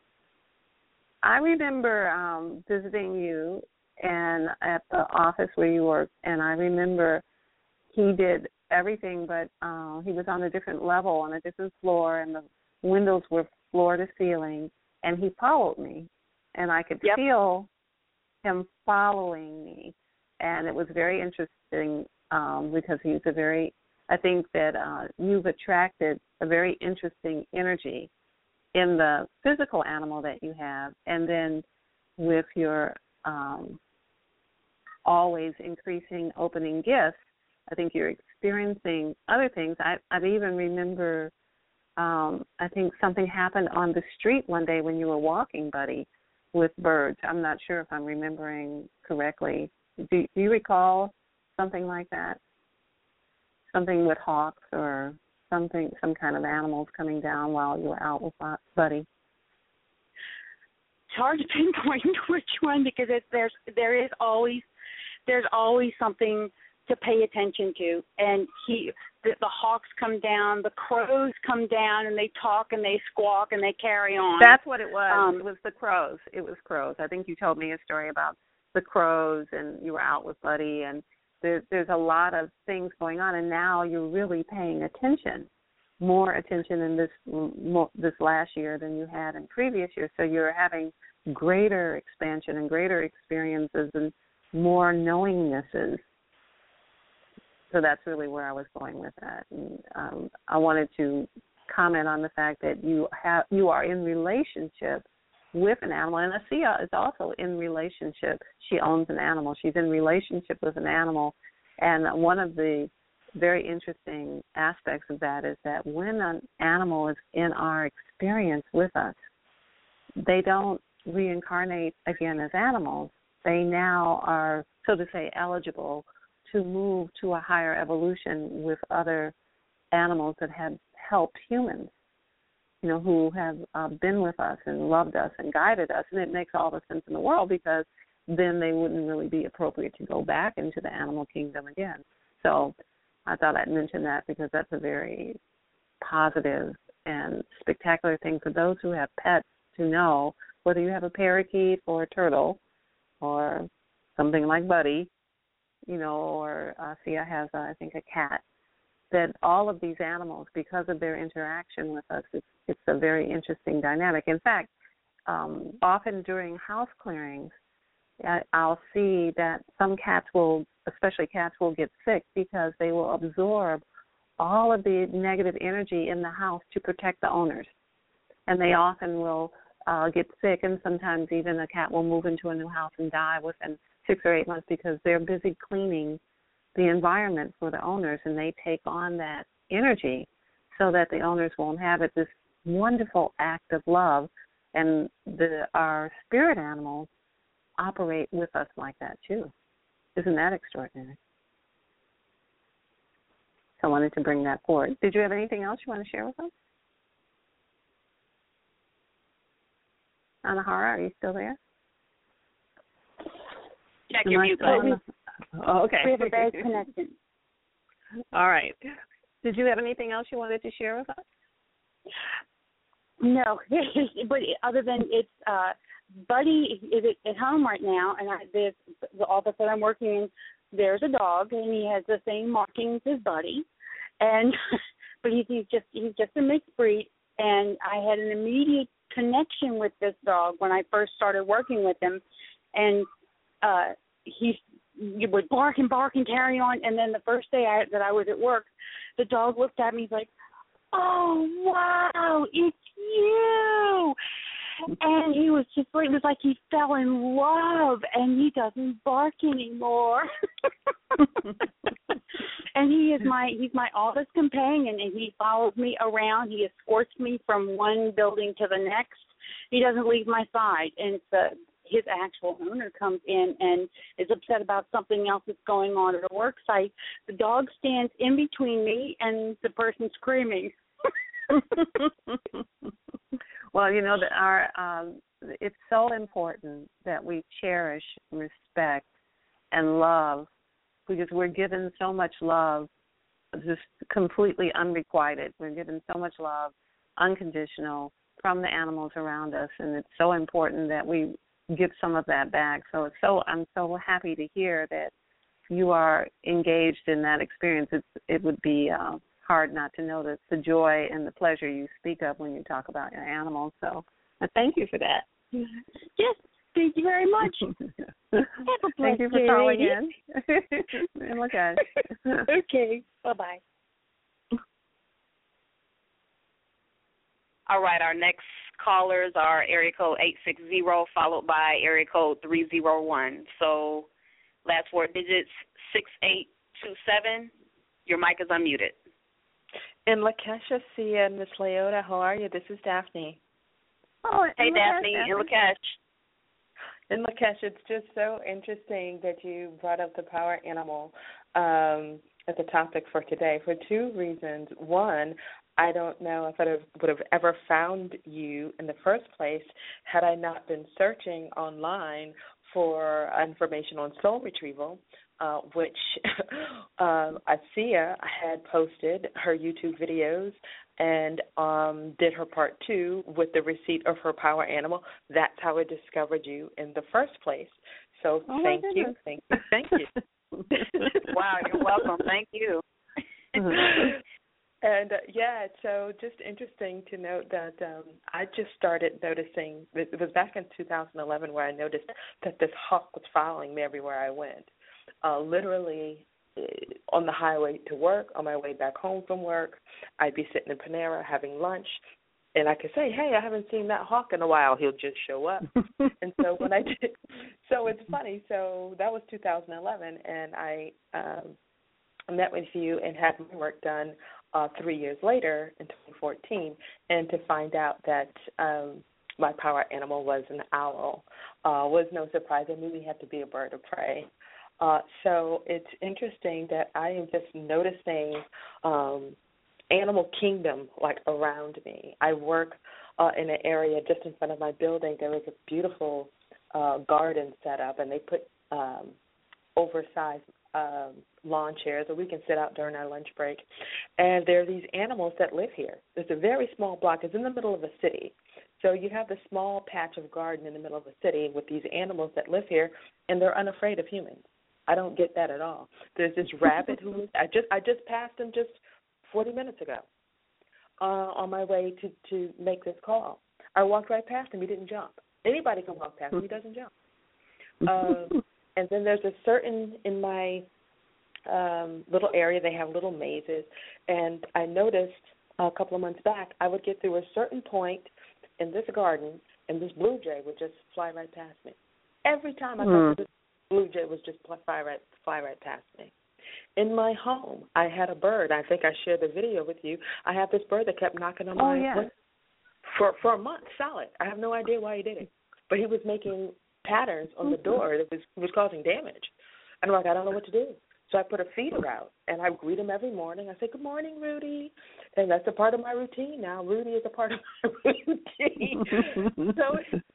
[SPEAKER 4] I remember um, visiting you and at the office where you worked, and I remember he did everything, but uh, he was on a different level, on a different floor, and the windows were floor to ceiling, and he followed me, and I could
[SPEAKER 5] Yep.
[SPEAKER 4] feel him following me, and it was very interesting um, because he's a very, I think that uh, you've attracted a very interesting energy in the physical animal that you have, and then with your um, always increasing opening gifts, I think you're experiencing other things. I, I even remember, um, I think something happened on the street one day when you were walking, Buddy, with birds. I'm not sure if I'm remembering correctly. Do, do you recall something like that? Something with hawks or something, some kind of animals coming down while you were out with Buddy?
[SPEAKER 5] It's hard to pinpoint which one because it, there's there is always there's always something to pay attention to, and he the, the hawks come down, the crows come down, and they talk and they squawk and they carry on.
[SPEAKER 4] That's what it was.
[SPEAKER 5] Um,
[SPEAKER 4] it was the crows. It was crows. I think you told me a story about the crows, and you were out with Buddy, and there, there's a lot of things going on, and now you're really paying attention, more attention in this more, this last year than you had in previous years. So you're having greater expansion and greater experiences and more knowingnesses. So that's really where I was going with that. And, um, I wanted to comment on the fact that you have you are in relationship with an animal, and Asiya is also in relationship. She owns an animal. She's in relationship with an animal, and one of the very interesting aspects of that is that when an animal is in our experience with us, they don't reincarnate again as animals. They now are, so to say, eligible to move to a higher evolution with other animals that have helped humans, you know, who have uh, been with us and loved us and guided us. And it makes all the sense in the world because then they wouldn't really be appropriate to go back into the animal kingdom again. So I thought I'd mention that because that's a very positive and spectacular thing for those who have pets to know, whether you have a parakeet or a turtle or something like Buddy, you know, or uh, Sia has, uh, I think, a cat, that all of these animals, because of their interaction with us, it's, it's a very interesting dynamic. In fact, um, often during house clearings, I, I'll see that some cats will, especially cats, will get sick because they will absorb all of the negative energy in the house to protect the owners. And they often will uh, get sick, and sometimes even a cat will move into a new house and die within six or eight months because they're busy cleaning the environment for the owners, and they take on that energy so that the owners won't have it. This wonderful act of love, and the, our spirit animals operate with us like that too. Isn't that extraordinary? So I wanted to bring that forward. Did you have anything else you want to share with us? Anahara, are you still there?
[SPEAKER 3] Check your mute button.
[SPEAKER 4] Oh, okay.
[SPEAKER 5] We have a bad connection.
[SPEAKER 4] All right. Did you have anything else you wanted to share with us?
[SPEAKER 5] No, but other than it's uh, Buddy is at home right now, and I, there's the office that I'm working in. There's a dog, and he has the same markings as Buddy, and but he's, he's just he's just a mixed breed, and I had an immediate connection with this dog when I first started working with him, and uh, he would bark and bark and carry on, and then the first day I, that I was at work, the dog looked at me like, "Oh wow, it's you!" And he was just like, it was like he fell in love, and he doesn't bark anymore. And he is my, he's my office companion, and he follows me around. He escorts me from one building to the next. He doesn't leave my side, and it's a, his actual owner comes in and is upset about something else that's going on at a work site. The dog stands in between me and the person screaming.
[SPEAKER 4] Well, you know, that our um, it's so important that we cherish, respect, and love, because we're given so much love, just completely unrequited. We're given so much love, unconditional, from the animals around us, and it's so important that we give some of that back. So it's so I'm so happy to hear that you are engaged in that experience. It's, it would be uh, hard not to notice the joy and the pleasure you speak of when you talk about your animals. So I thank you for that.
[SPEAKER 5] Yes, thank you very much.
[SPEAKER 4] Thank you for calling in. And look at it.
[SPEAKER 5] Okay, bye-bye.
[SPEAKER 3] All right, our next callers are area code eight six zero followed by area code three zero one. So last four digits, six eight two seven. Your mic is unmuted.
[SPEAKER 6] In Lakesh, Sia, and Miss Leota, how are you? This is Daphne.
[SPEAKER 4] Oh,
[SPEAKER 3] hey, Daphne, in Lakesh.
[SPEAKER 6] In Lakesh, it's just so interesting that you brought up the power animal um, as a topic for today for two reasons. One, I don't know if I would have ever found you in the first place had I not been searching online for information on soul retrieval, uh, which uh, Asia had posted her YouTube videos and um, did her part two with the receipt of her power animal. That's how I discovered you in the first place. So
[SPEAKER 4] oh
[SPEAKER 6] thank you, thank you, thank you.
[SPEAKER 3] Wow, you're welcome. Thank you.
[SPEAKER 6] And, uh, yeah, so just interesting to note that um, I just started noticing, it was back in two thousand eleven where I noticed that this hawk was following me everywhere I went. Uh, literally uh, on the highway to work, on my way back home from work, I'd be sitting in Panera having lunch, and I could say, hey, I haven't seen that hawk in a while. He'll just show up. And so when I did, so it's funny. So that was two thousand eleven, and I um, met with you and had my work done Uh, three years later in twenty fourteen, and to find out that um, my power animal was an owl uh, was no surprise. I knew he had to be a bird of prey. Uh, so it's interesting that I am just noticing um, animal kingdom like around me. I work uh, in an area just in front of my building. There is a beautiful uh, garden set up, and they put um, oversized Um, lawn chairs, or we can sit out during our lunch break. And there are these animals that live here. It's a very small block. It's in the middle of a city. So you have this small patch of garden in the middle of a city with these animals that live here, and they're unafraid of humans. I don't get that at all. There's this rabbit who I just I just passed him just forty minutes ago uh, on my way to, to make this call. I walked right past him. He didn't jump. Anybody can walk past him. He doesn't jump. Um, And then there's a certain, in my um, little area, they have little mazes. And I noticed a couple of months back, I would get through a certain point in this garden, and this blue jay would just fly right past me. Every time I got to this blue jay would just fly right, fly right past me. In my home, I had a bird. I think I shared the video with you. I had this bird that kept knocking on
[SPEAKER 4] oh,
[SPEAKER 6] my
[SPEAKER 4] yeah.
[SPEAKER 6] window for, for a month solid. I have no idea why he did it. But he was making patterns on the door that was was causing damage. And I'm like, I don't know what to do. So I put a feeder out, and I greet him every morning. I say, good morning, Rudy. And that's a part of my routine now. Rudy is a part of my routine. so,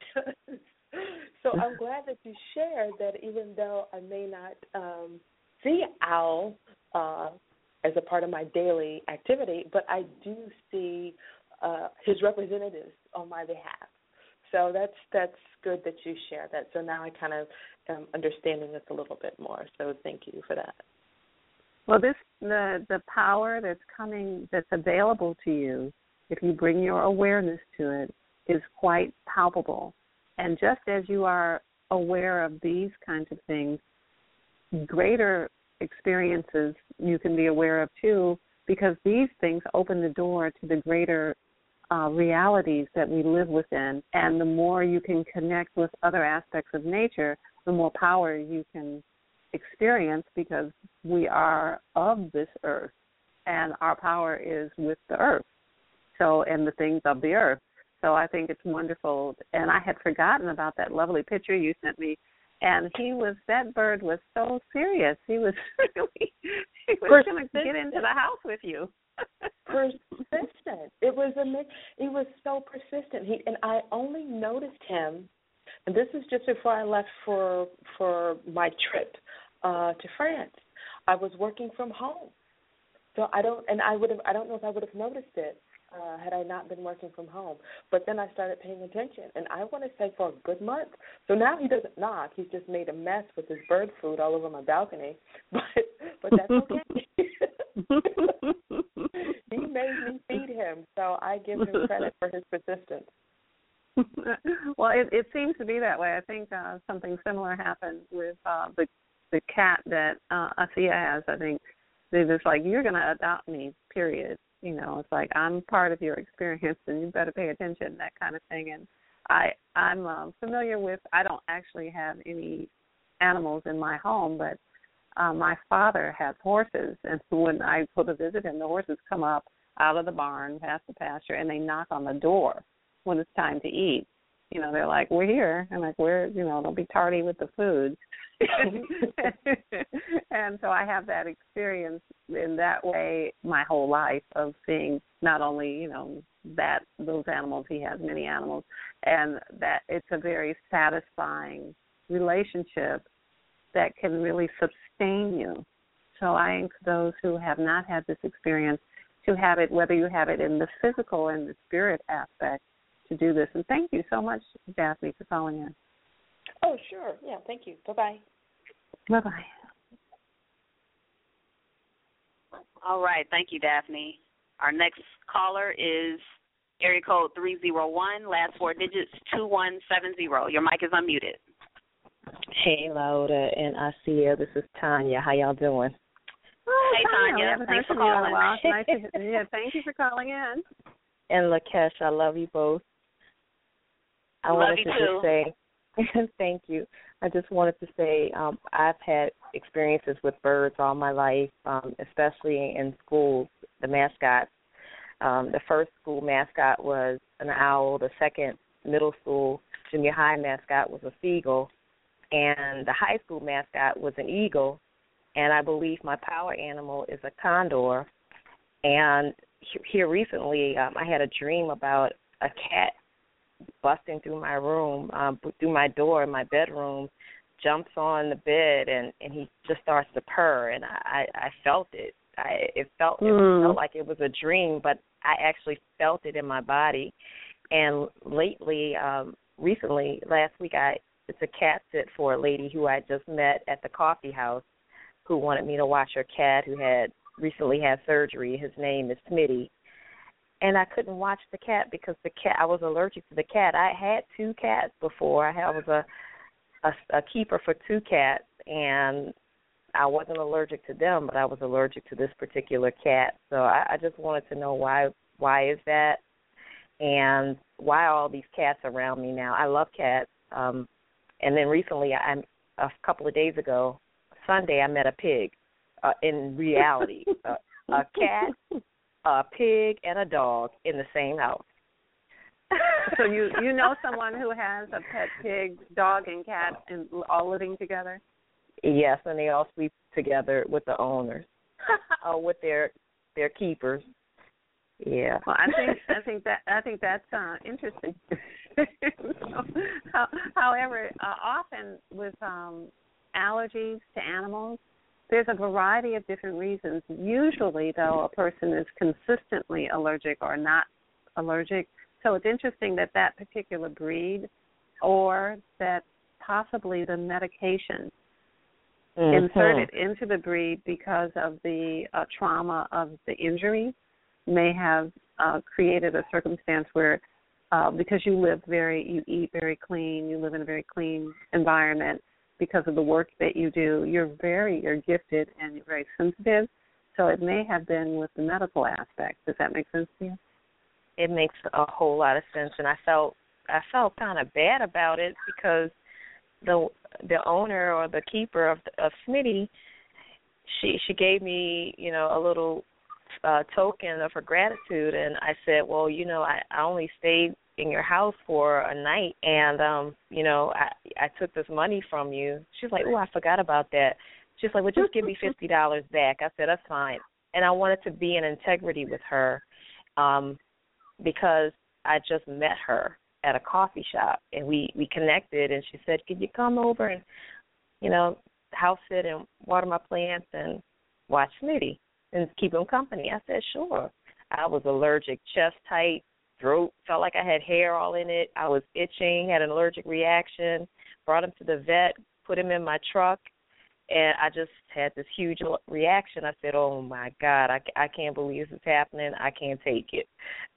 [SPEAKER 6] so I'm glad that you shared that even though I may not um, see owl uh, as a part of my daily activity, but I do see uh, his representatives on my behalf. So that's that's good that you share that. So now I kind of am understanding this a little bit more. So thank you for that.
[SPEAKER 4] Well, this the the power that's coming, that's available to you, if you bring your awareness to it, is quite palpable. And just as you are aware of these kinds of things, greater experiences you can be aware of too, because these things open the door to the greater uh, realities that we live within. And the more you can connect with other aspects of nature, the more power you can experience, because we are of this earth and our power is with the earth. So, and the things of the earth. So I think it's wonderful. And I had forgotten about that lovely picture you sent me. And he was, that bird was so serious. He was really, he was going to get into the house with you.
[SPEAKER 6] Persistent. It was a, he was so persistent. He and I only noticed him, and this is just before I left for for my trip uh, to France. I was working from home, so I don't, and I would have, I don't know if I would have noticed it uh, had I not been working from home. But then I started paying attention, and I want to say for a good month. So now he doesn't knock. He's just made a mess with his bird food all over my balcony. But but that's okay. He made me feed him, so I give him credit for his persistence.
[SPEAKER 4] Well, it, it seems to be that way. I think uh, something similar happened with uh, the the cat that uh, Asiya has. I think they're just like, you're going to adopt me, period. You know, it's like, I'm part of your experience and you better pay attention, that kind of thing. And I, I'm uh, familiar with, I don't actually have any animals in my home, but uh, my father has horses. And when I go to visit him, the horses come up out of the barn, past the pasture, and they knock on the door when it's time to eat. You know, they're like, we're here. I'm like, we're, you know, don't be tardy with the food. And so I have that experience in that way my whole life of seeing not only, you know, that those animals, he has many animals, and that it's a very satisfying relationship that can really sustain you. So I encourage those who have not had this experience to have it, whether you have it in the physical and the spirit aspect, to do this. And thank you so much, Daphne, for calling in.
[SPEAKER 6] Oh, sure. Yeah, thank you. Bye-bye.
[SPEAKER 4] Bye-bye.
[SPEAKER 3] All right. Thank you, Daphne. Our next caller is area code three zero one, last four digits, two one seven zero. Your mic is unmuted.
[SPEAKER 7] Hey, Lauda and Asiya. This is Tanya. How y'all doing?
[SPEAKER 4] Oh,
[SPEAKER 3] hey, Tanya.
[SPEAKER 4] Tanya.
[SPEAKER 3] Thanks for calling.
[SPEAKER 4] Nice to, yeah, thank you for calling in.
[SPEAKER 7] And Lakesh, I love you both. I
[SPEAKER 3] love
[SPEAKER 7] wanted
[SPEAKER 3] you
[SPEAKER 7] to
[SPEAKER 3] too.
[SPEAKER 7] just say, thank you. I just wanted to say um, I've had experiences with birds all my life, um, especially in schools, the mascots. Um, the first school mascot was an owl. The second middle school, junior high mascot was a seagull. And the high school mascot was an eagle. And I believe my power animal is a condor. And here recently, um, I had a dream about a cat busting through my room, um, through my door in my bedroom, jumps on the bed, and, and he just starts to purr, and I, I felt it. I, it felt
[SPEAKER 4] mm.
[SPEAKER 7] it felt like it was a dream, but I actually felt it in my body. And lately, um, recently, last week, I it's a cat sit for a lady who I just met at the coffee house who wanted me to watch her cat who had recently had surgery. His name is Smitty. And I couldn't watch the cat because the cat, I was allergic to the cat. I had two cats before. I, had, I was a, a, a keeper for two cats, and I wasn't allergic to them, but I was allergic to this particular cat. So I, I just wanted to know why why is that, and why are all these cats around me now. I love cats. Um, and then recently, I, a couple of days ago, Sunday, I met a pig uh, in reality. uh, a cat, a pig, and a dog in the same house.
[SPEAKER 4] So you, you know someone who has a pet pig, dog, and cat and all living together?
[SPEAKER 7] Yes, and they all sleep together with the owners, uh, with their their keepers. Yeah.
[SPEAKER 4] Well, I think I think that I think that's uh, interesting. However, uh, often with um, allergies to animals, there's a variety of different reasons. Usually, though, a person is consistently allergic or not allergic. So it's interesting that that particular breed, or that possibly the medication mm-hmm. inserted into the breed because of the uh, trauma of the injury may have uh, created a circumstance where, uh, because you live very, you eat very clean, you live in a very clean environment, because of the work that you do, you're very, you're gifted and you're very sensitive. So it may have been with the medical aspect. Does that make sense to you?
[SPEAKER 7] It makes a whole lot of sense, and I felt I felt kind of bad about it because the the owner or the keeper of of Smitty, she she gave me, you know, a little uh, token of her gratitude, and I said, well, you know, I, I only stayed in your house for a night, and um, you know, I I took this money from you. She's like, oh, I forgot about that. She's like, well, just give me fifty dollars back. I said, that's fine, and I wanted to be in integrity with her. Um, because I just met her at a coffee shop, and we, we connected, and she said, could you come over and, you know, house sit and water my plants and watch Smitty and keep him company? I said, sure. I was allergic, chest tight, throat, felt like I had hair all in it. I was itching, had an allergic reaction, brought him to the vet, put him in my truck, and I just had this huge reaction. I said, oh, my God, I, I can't believe this is happening. I can't take it.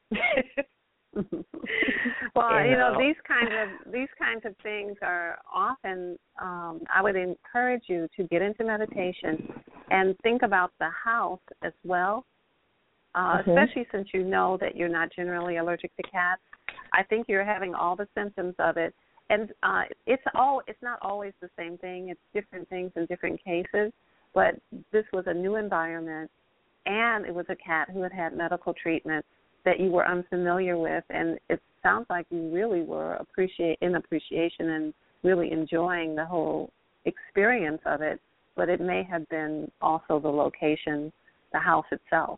[SPEAKER 4] Well, you know, these kinds of these kinds of things are often. Um, I would encourage you to get into meditation and think about the house as well, uh, mm-hmm. especially since you know that you're not generally allergic to cats. I think you're having all the symptoms of it, and uh, it's all. It's not always the same thing. It's different things in different cases. But this was a new environment, and it was a cat who had had medical treatment that you were unfamiliar with, and it sounds like you really were appreciate in appreciation and really enjoying the whole experience of it, but it may have been also the location, the house itself,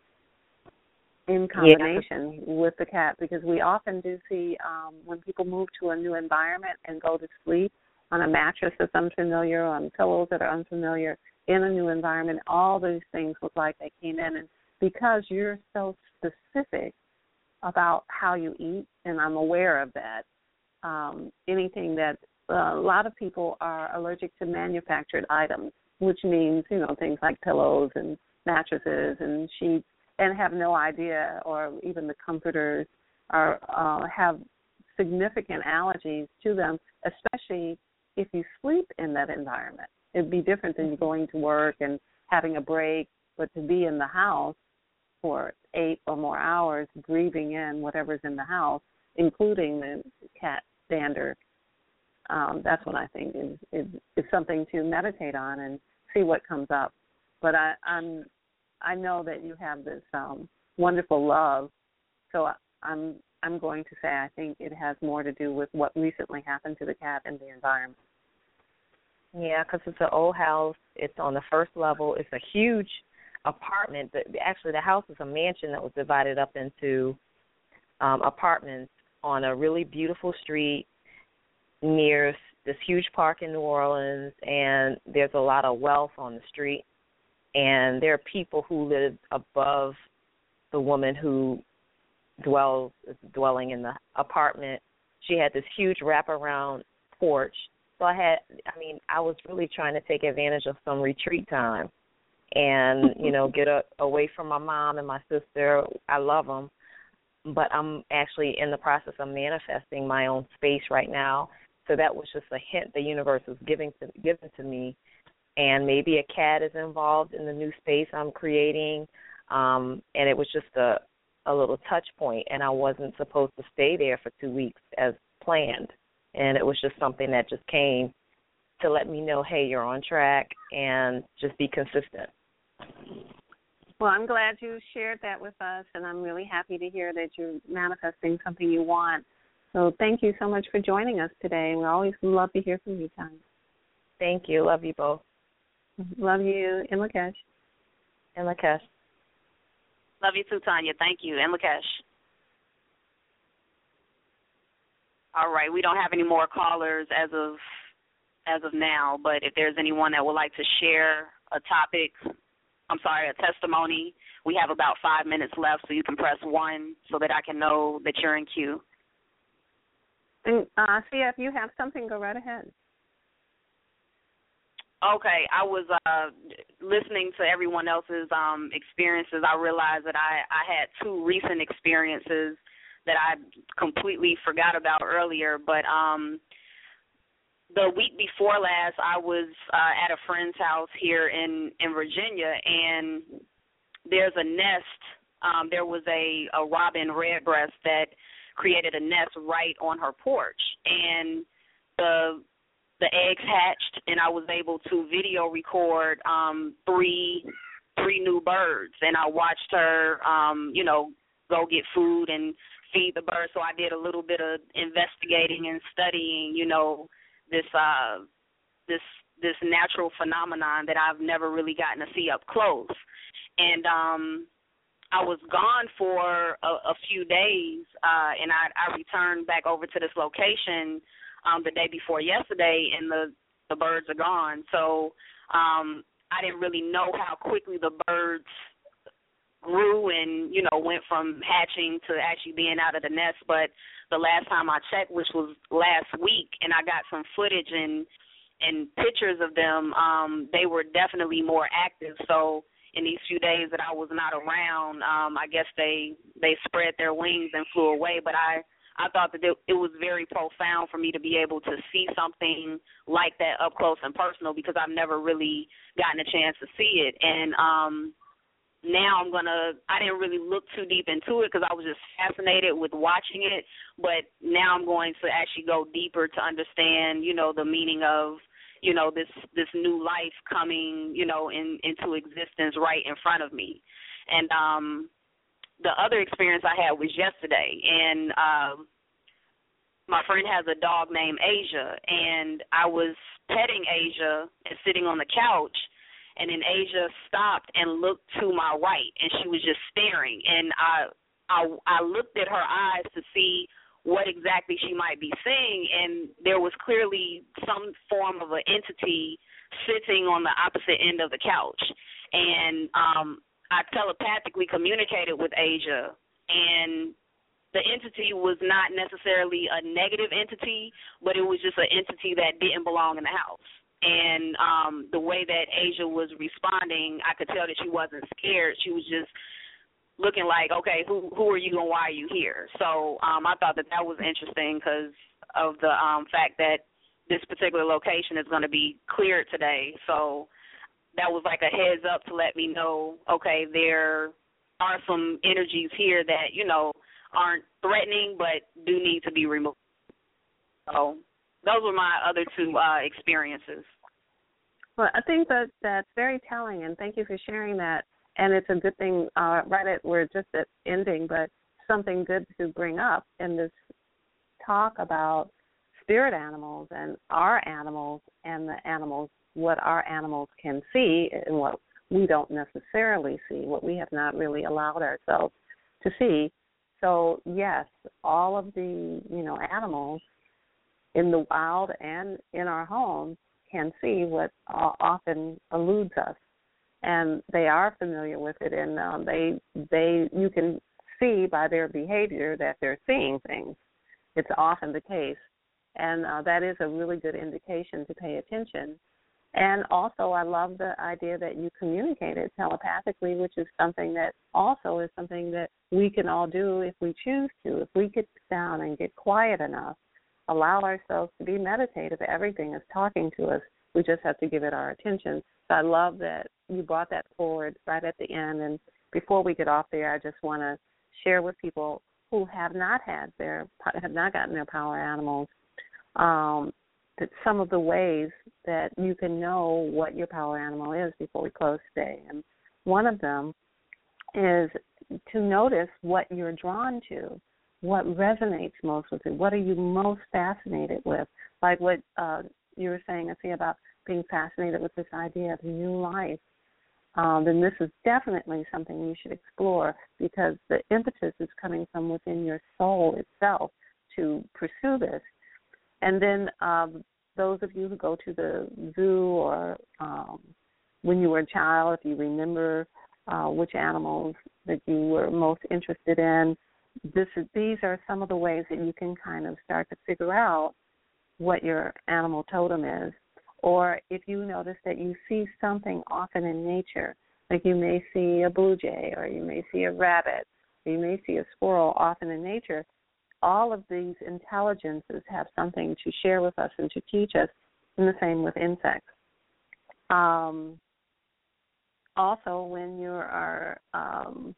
[SPEAKER 4] in combination yeah. with the cat, because we often do see um, when people move to a new environment and go to sleep on a mattress that's unfamiliar, on pillows that are unfamiliar, in a new environment, all those things look like they came in, and because you're so specific about how you eat, and I'm aware of that. Um, anything that uh, a lot of people are allergic to manufactured items, which means, you know, things like pillows and mattresses and sheets, and have no idea, or even the comforters are uh, have significant allergies to them, especially if you sleep in that environment. It'd be different than going to work and having a break, but to be in the house for eight or more hours, breathing in whatever's in the house, including the cat dander. Um, that's what I think is, is is something to meditate on and see what comes up. But I, I'm I know that you have this um, wonderful love, so I, I'm I'm going to say I think it has more to do with what recently happened to the cat and the environment.
[SPEAKER 7] Yeah, because it's an old house. It's on the first level. It's a huge apartment. Actually, the house is a mansion that was divided up into um, apartments on a really beautiful street near this huge park in New Orleans, and there's a lot of wealth on the street, and there are people who live above the woman who dwells dwelling in the apartment. She had this huge wraparound porch, so I had, I mean, I was really trying to take advantage of some retreat time and, you know, get a, away from my mom and my sister. I love them, but I'm actually in the process of manifesting my own space right now. So that was just a hint the universe was giving to, giving to me. And maybe a cat is involved in the new space I'm creating. Um, and it was just a, a little touch point, and I wasn't supposed to stay there for two weeks as planned. And it was just something that just came to let me know, hey, you're on track, and just be consistent.
[SPEAKER 4] Well, I'm glad you shared that with us, and I'm really happy to hear that you're manifesting something you want. So thank you so much for joining us today. We always love to hear from you, Tanya.
[SPEAKER 7] Thank you. Love you both.
[SPEAKER 4] Love you, and Lakesh.
[SPEAKER 7] And Lakesh.
[SPEAKER 3] Love you too, Tanya. Thank you, and Lakesh. All right, we don't have any more callers as of as of now, but if there's anyone that would like to share a topic, I'm sorry, a testimony, we have about five minutes left, so you can press one so that I can know that you're in queue.
[SPEAKER 4] And uh, see, if you have something, go right ahead.
[SPEAKER 3] Okay, I was uh, listening to everyone else's um, experiences. I realized that I, I had two recent experiences that I completely forgot about earlier. But um, the week before last, I was uh, at a friend's house here in, in Virginia, and there's a nest. Um, there was a, a robin redbreast that created a nest right on her porch, and the the eggs hatched, and I was able to video record um, three three new birds, and I watched her, um, you know, go get food and feed the birds. So I did a little bit of investigating and studying, you know, this uh, this this natural phenomenon that I've never really gotten to see up close, and um, I was gone for a, a few days, uh, and I, I returned back over to this location Um, the day before yesterday, and the, the birds are gone. So um, I didn't really know how quickly the birds grew and, you know, went from hatching to actually being out of the nest. But the last time I checked, which was last week, and I got some footage and, and pictures of them, um, they were definitely more active. So in these few days that I was not around, um, I guess they, they spread their wings and flew away. But I I thought that it was very profound for me to be able to see something like that up close and personal, because I've never really gotten a chance to see it. And um, now I'm going to – I didn't really look too deep into it because I was just fascinated with watching it. But now I'm going to actually go deeper to understand, you know, the meaning of, you know, this, this new life coming, you know, in, into existence right in front of me. And um the other experience I had was yesterday, and um, my friend has a dog named Asia, and I was petting Asia and sitting on the couch, and then Asia stopped and looked to my right, and she was just staring, and I, I, I looked at her eyes to see what exactly she might be seeing, and there was clearly some form of an entity sitting on the opposite end of the couch, and um, I telepathically communicated with Asia, and the entity was not necessarily a negative entity, but it was just an entity that didn't belong in the house. And um, the way that Asia was responding, I could tell that she wasn't scared. She was just looking like, okay, who who are you and why are you here? So um, I thought that that was interesting because of the um, fact that this particular location is going to be cleared today. So that was like a heads up to let me know, okay, there are some energies here that, you know, aren't threatening but do need to be removed. So those were my other two uh, experiences.
[SPEAKER 4] Well, I think that that's very telling, and thank you for sharing that. And it's a good thing, uh, right at, we're just at ending, but something good to bring up in this talk about spirit animals and our animals and the animals, what our animals can see and what we don't necessarily see, what we have not really allowed ourselves to see. So, yes, all of the, you know, animals in the wild and in our homes can see what uh, often eludes us, and they are familiar with it, and um, they, they, you can see by their behavior that they're seeing things. It's often the case, and uh, that is a really good indication to pay attention. And also, I love the idea that you communicated telepathically, which is something that also is something that we can all do if we choose to. If we get down and get quiet enough, allow ourselves to be meditative, everything is talking to us. We just have to give it our attention. So I love that you brought that forward right at the end. And before we get off there, I just want to share with people who have not had their, have not gotten their power animals, um, that some of the ways that you can know what your power animal is before we close today. And one of them is to notice what you're drawn to, what resonates most with you, what are you most fascinated with, like what uh, you were saying, I see, about being fascinated with this idea of new life. Um, then this is definitely something you should explore, because the impetus is coming from within your soul itself to pursue this. And then um, those of you who go to the zoo or um, when you were a child, if you remember uh, which animals that you were most interested in. This is, these are some of the ways that you can kind of start to figure out what your animal totem is. Or if you notice that you see something often in nature, like you may see a blue jay or you may see a rabbit or you may see a squirrel often in nature, all of these intelligences have something to share with us and to teach us, and the same with insects. Um, also, when you are um,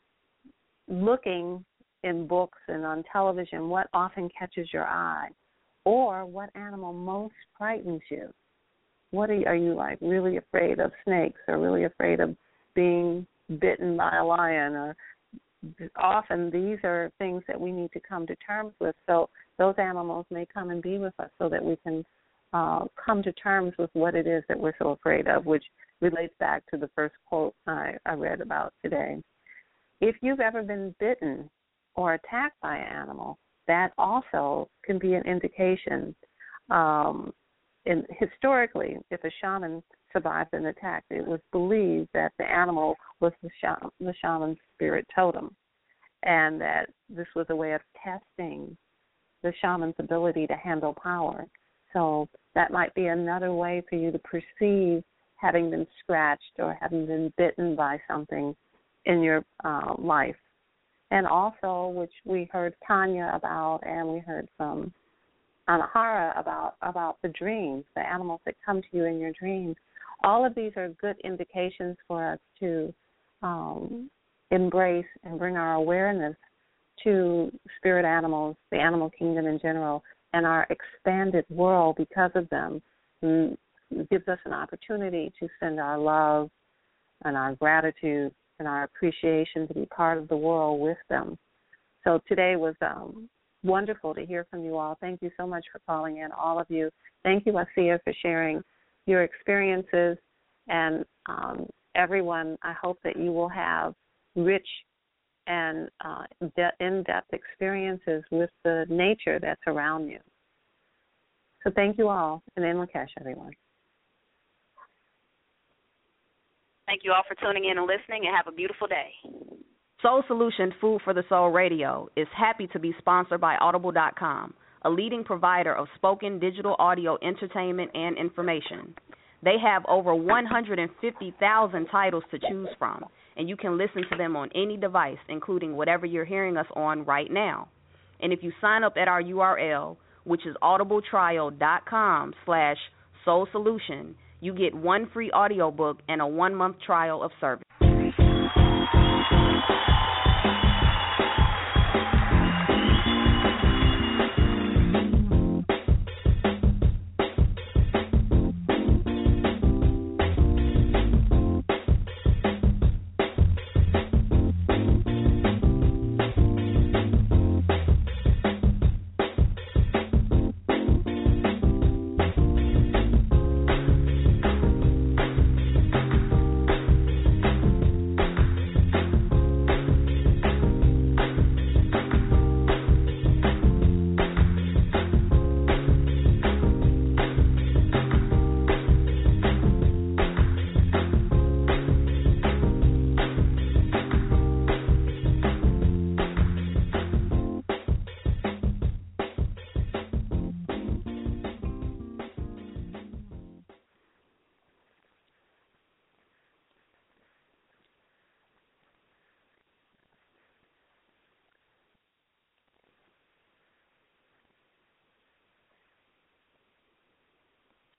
[SPEAKER 4] looking in books and on television, what often catches your eye? Or what animal most frightens you? What are you, are you like really afraid of snakes or really afraid of being bitten by a lion? Or often these are things that we need to come to terms with. So those animals may come and be with us so that we can uh, come to terms with what it is that we're so afraid of, which relates back to the first quote I, I read about today. If you've ever been bitten or attacked by an animal, that also can be an indication. Um, in, historically, if a shaman survived an attack, it was believed that the animal was the, shaman, the shaman's spirit totem, and that this was a way of testing the shaman's ability to handle power. So that might be another way for you to perceive having been scratched or having been bitten by something in your uh, life. And also, which we heard Tanya about, and we heard from Anahara about, about the dreams, the animals that come to you in your dreams. All of these are good indications for us to um, embrace and bring our awareness to spirit animals, the animal kingdom in general, and our expanded world because of them. And it gives us an opportunity to send our love and our gratitude and our appreciation to be part of the world with them. So today was um, wonderful to hear from you all. Thank you so much for calling in, all of you. Thank you, Asiya, for sharing your experiences. And um, everyone, I hope that you will have rich and uh, de- in-depth experiences with the nature that's around you. So thank you all, and in Lakesh, everyone.
[SPEAKER 3] Thank you all for tuning in and listening, and have a beautiful day.
[SPEAKER 1] Soul Solution Food for the Soul Radio is happy to be sponsored by Audible dot com, a leading provider of spoken digital audio entertainment and information. They have over one hundred fifty thousand titles to choose from, and you can listen to them on any device, including whatever you're hearing us on right now. And if you sign up at our U R L, which is audibletrial.com slash soul solution, you get one free audiobook and a one-month trial of service.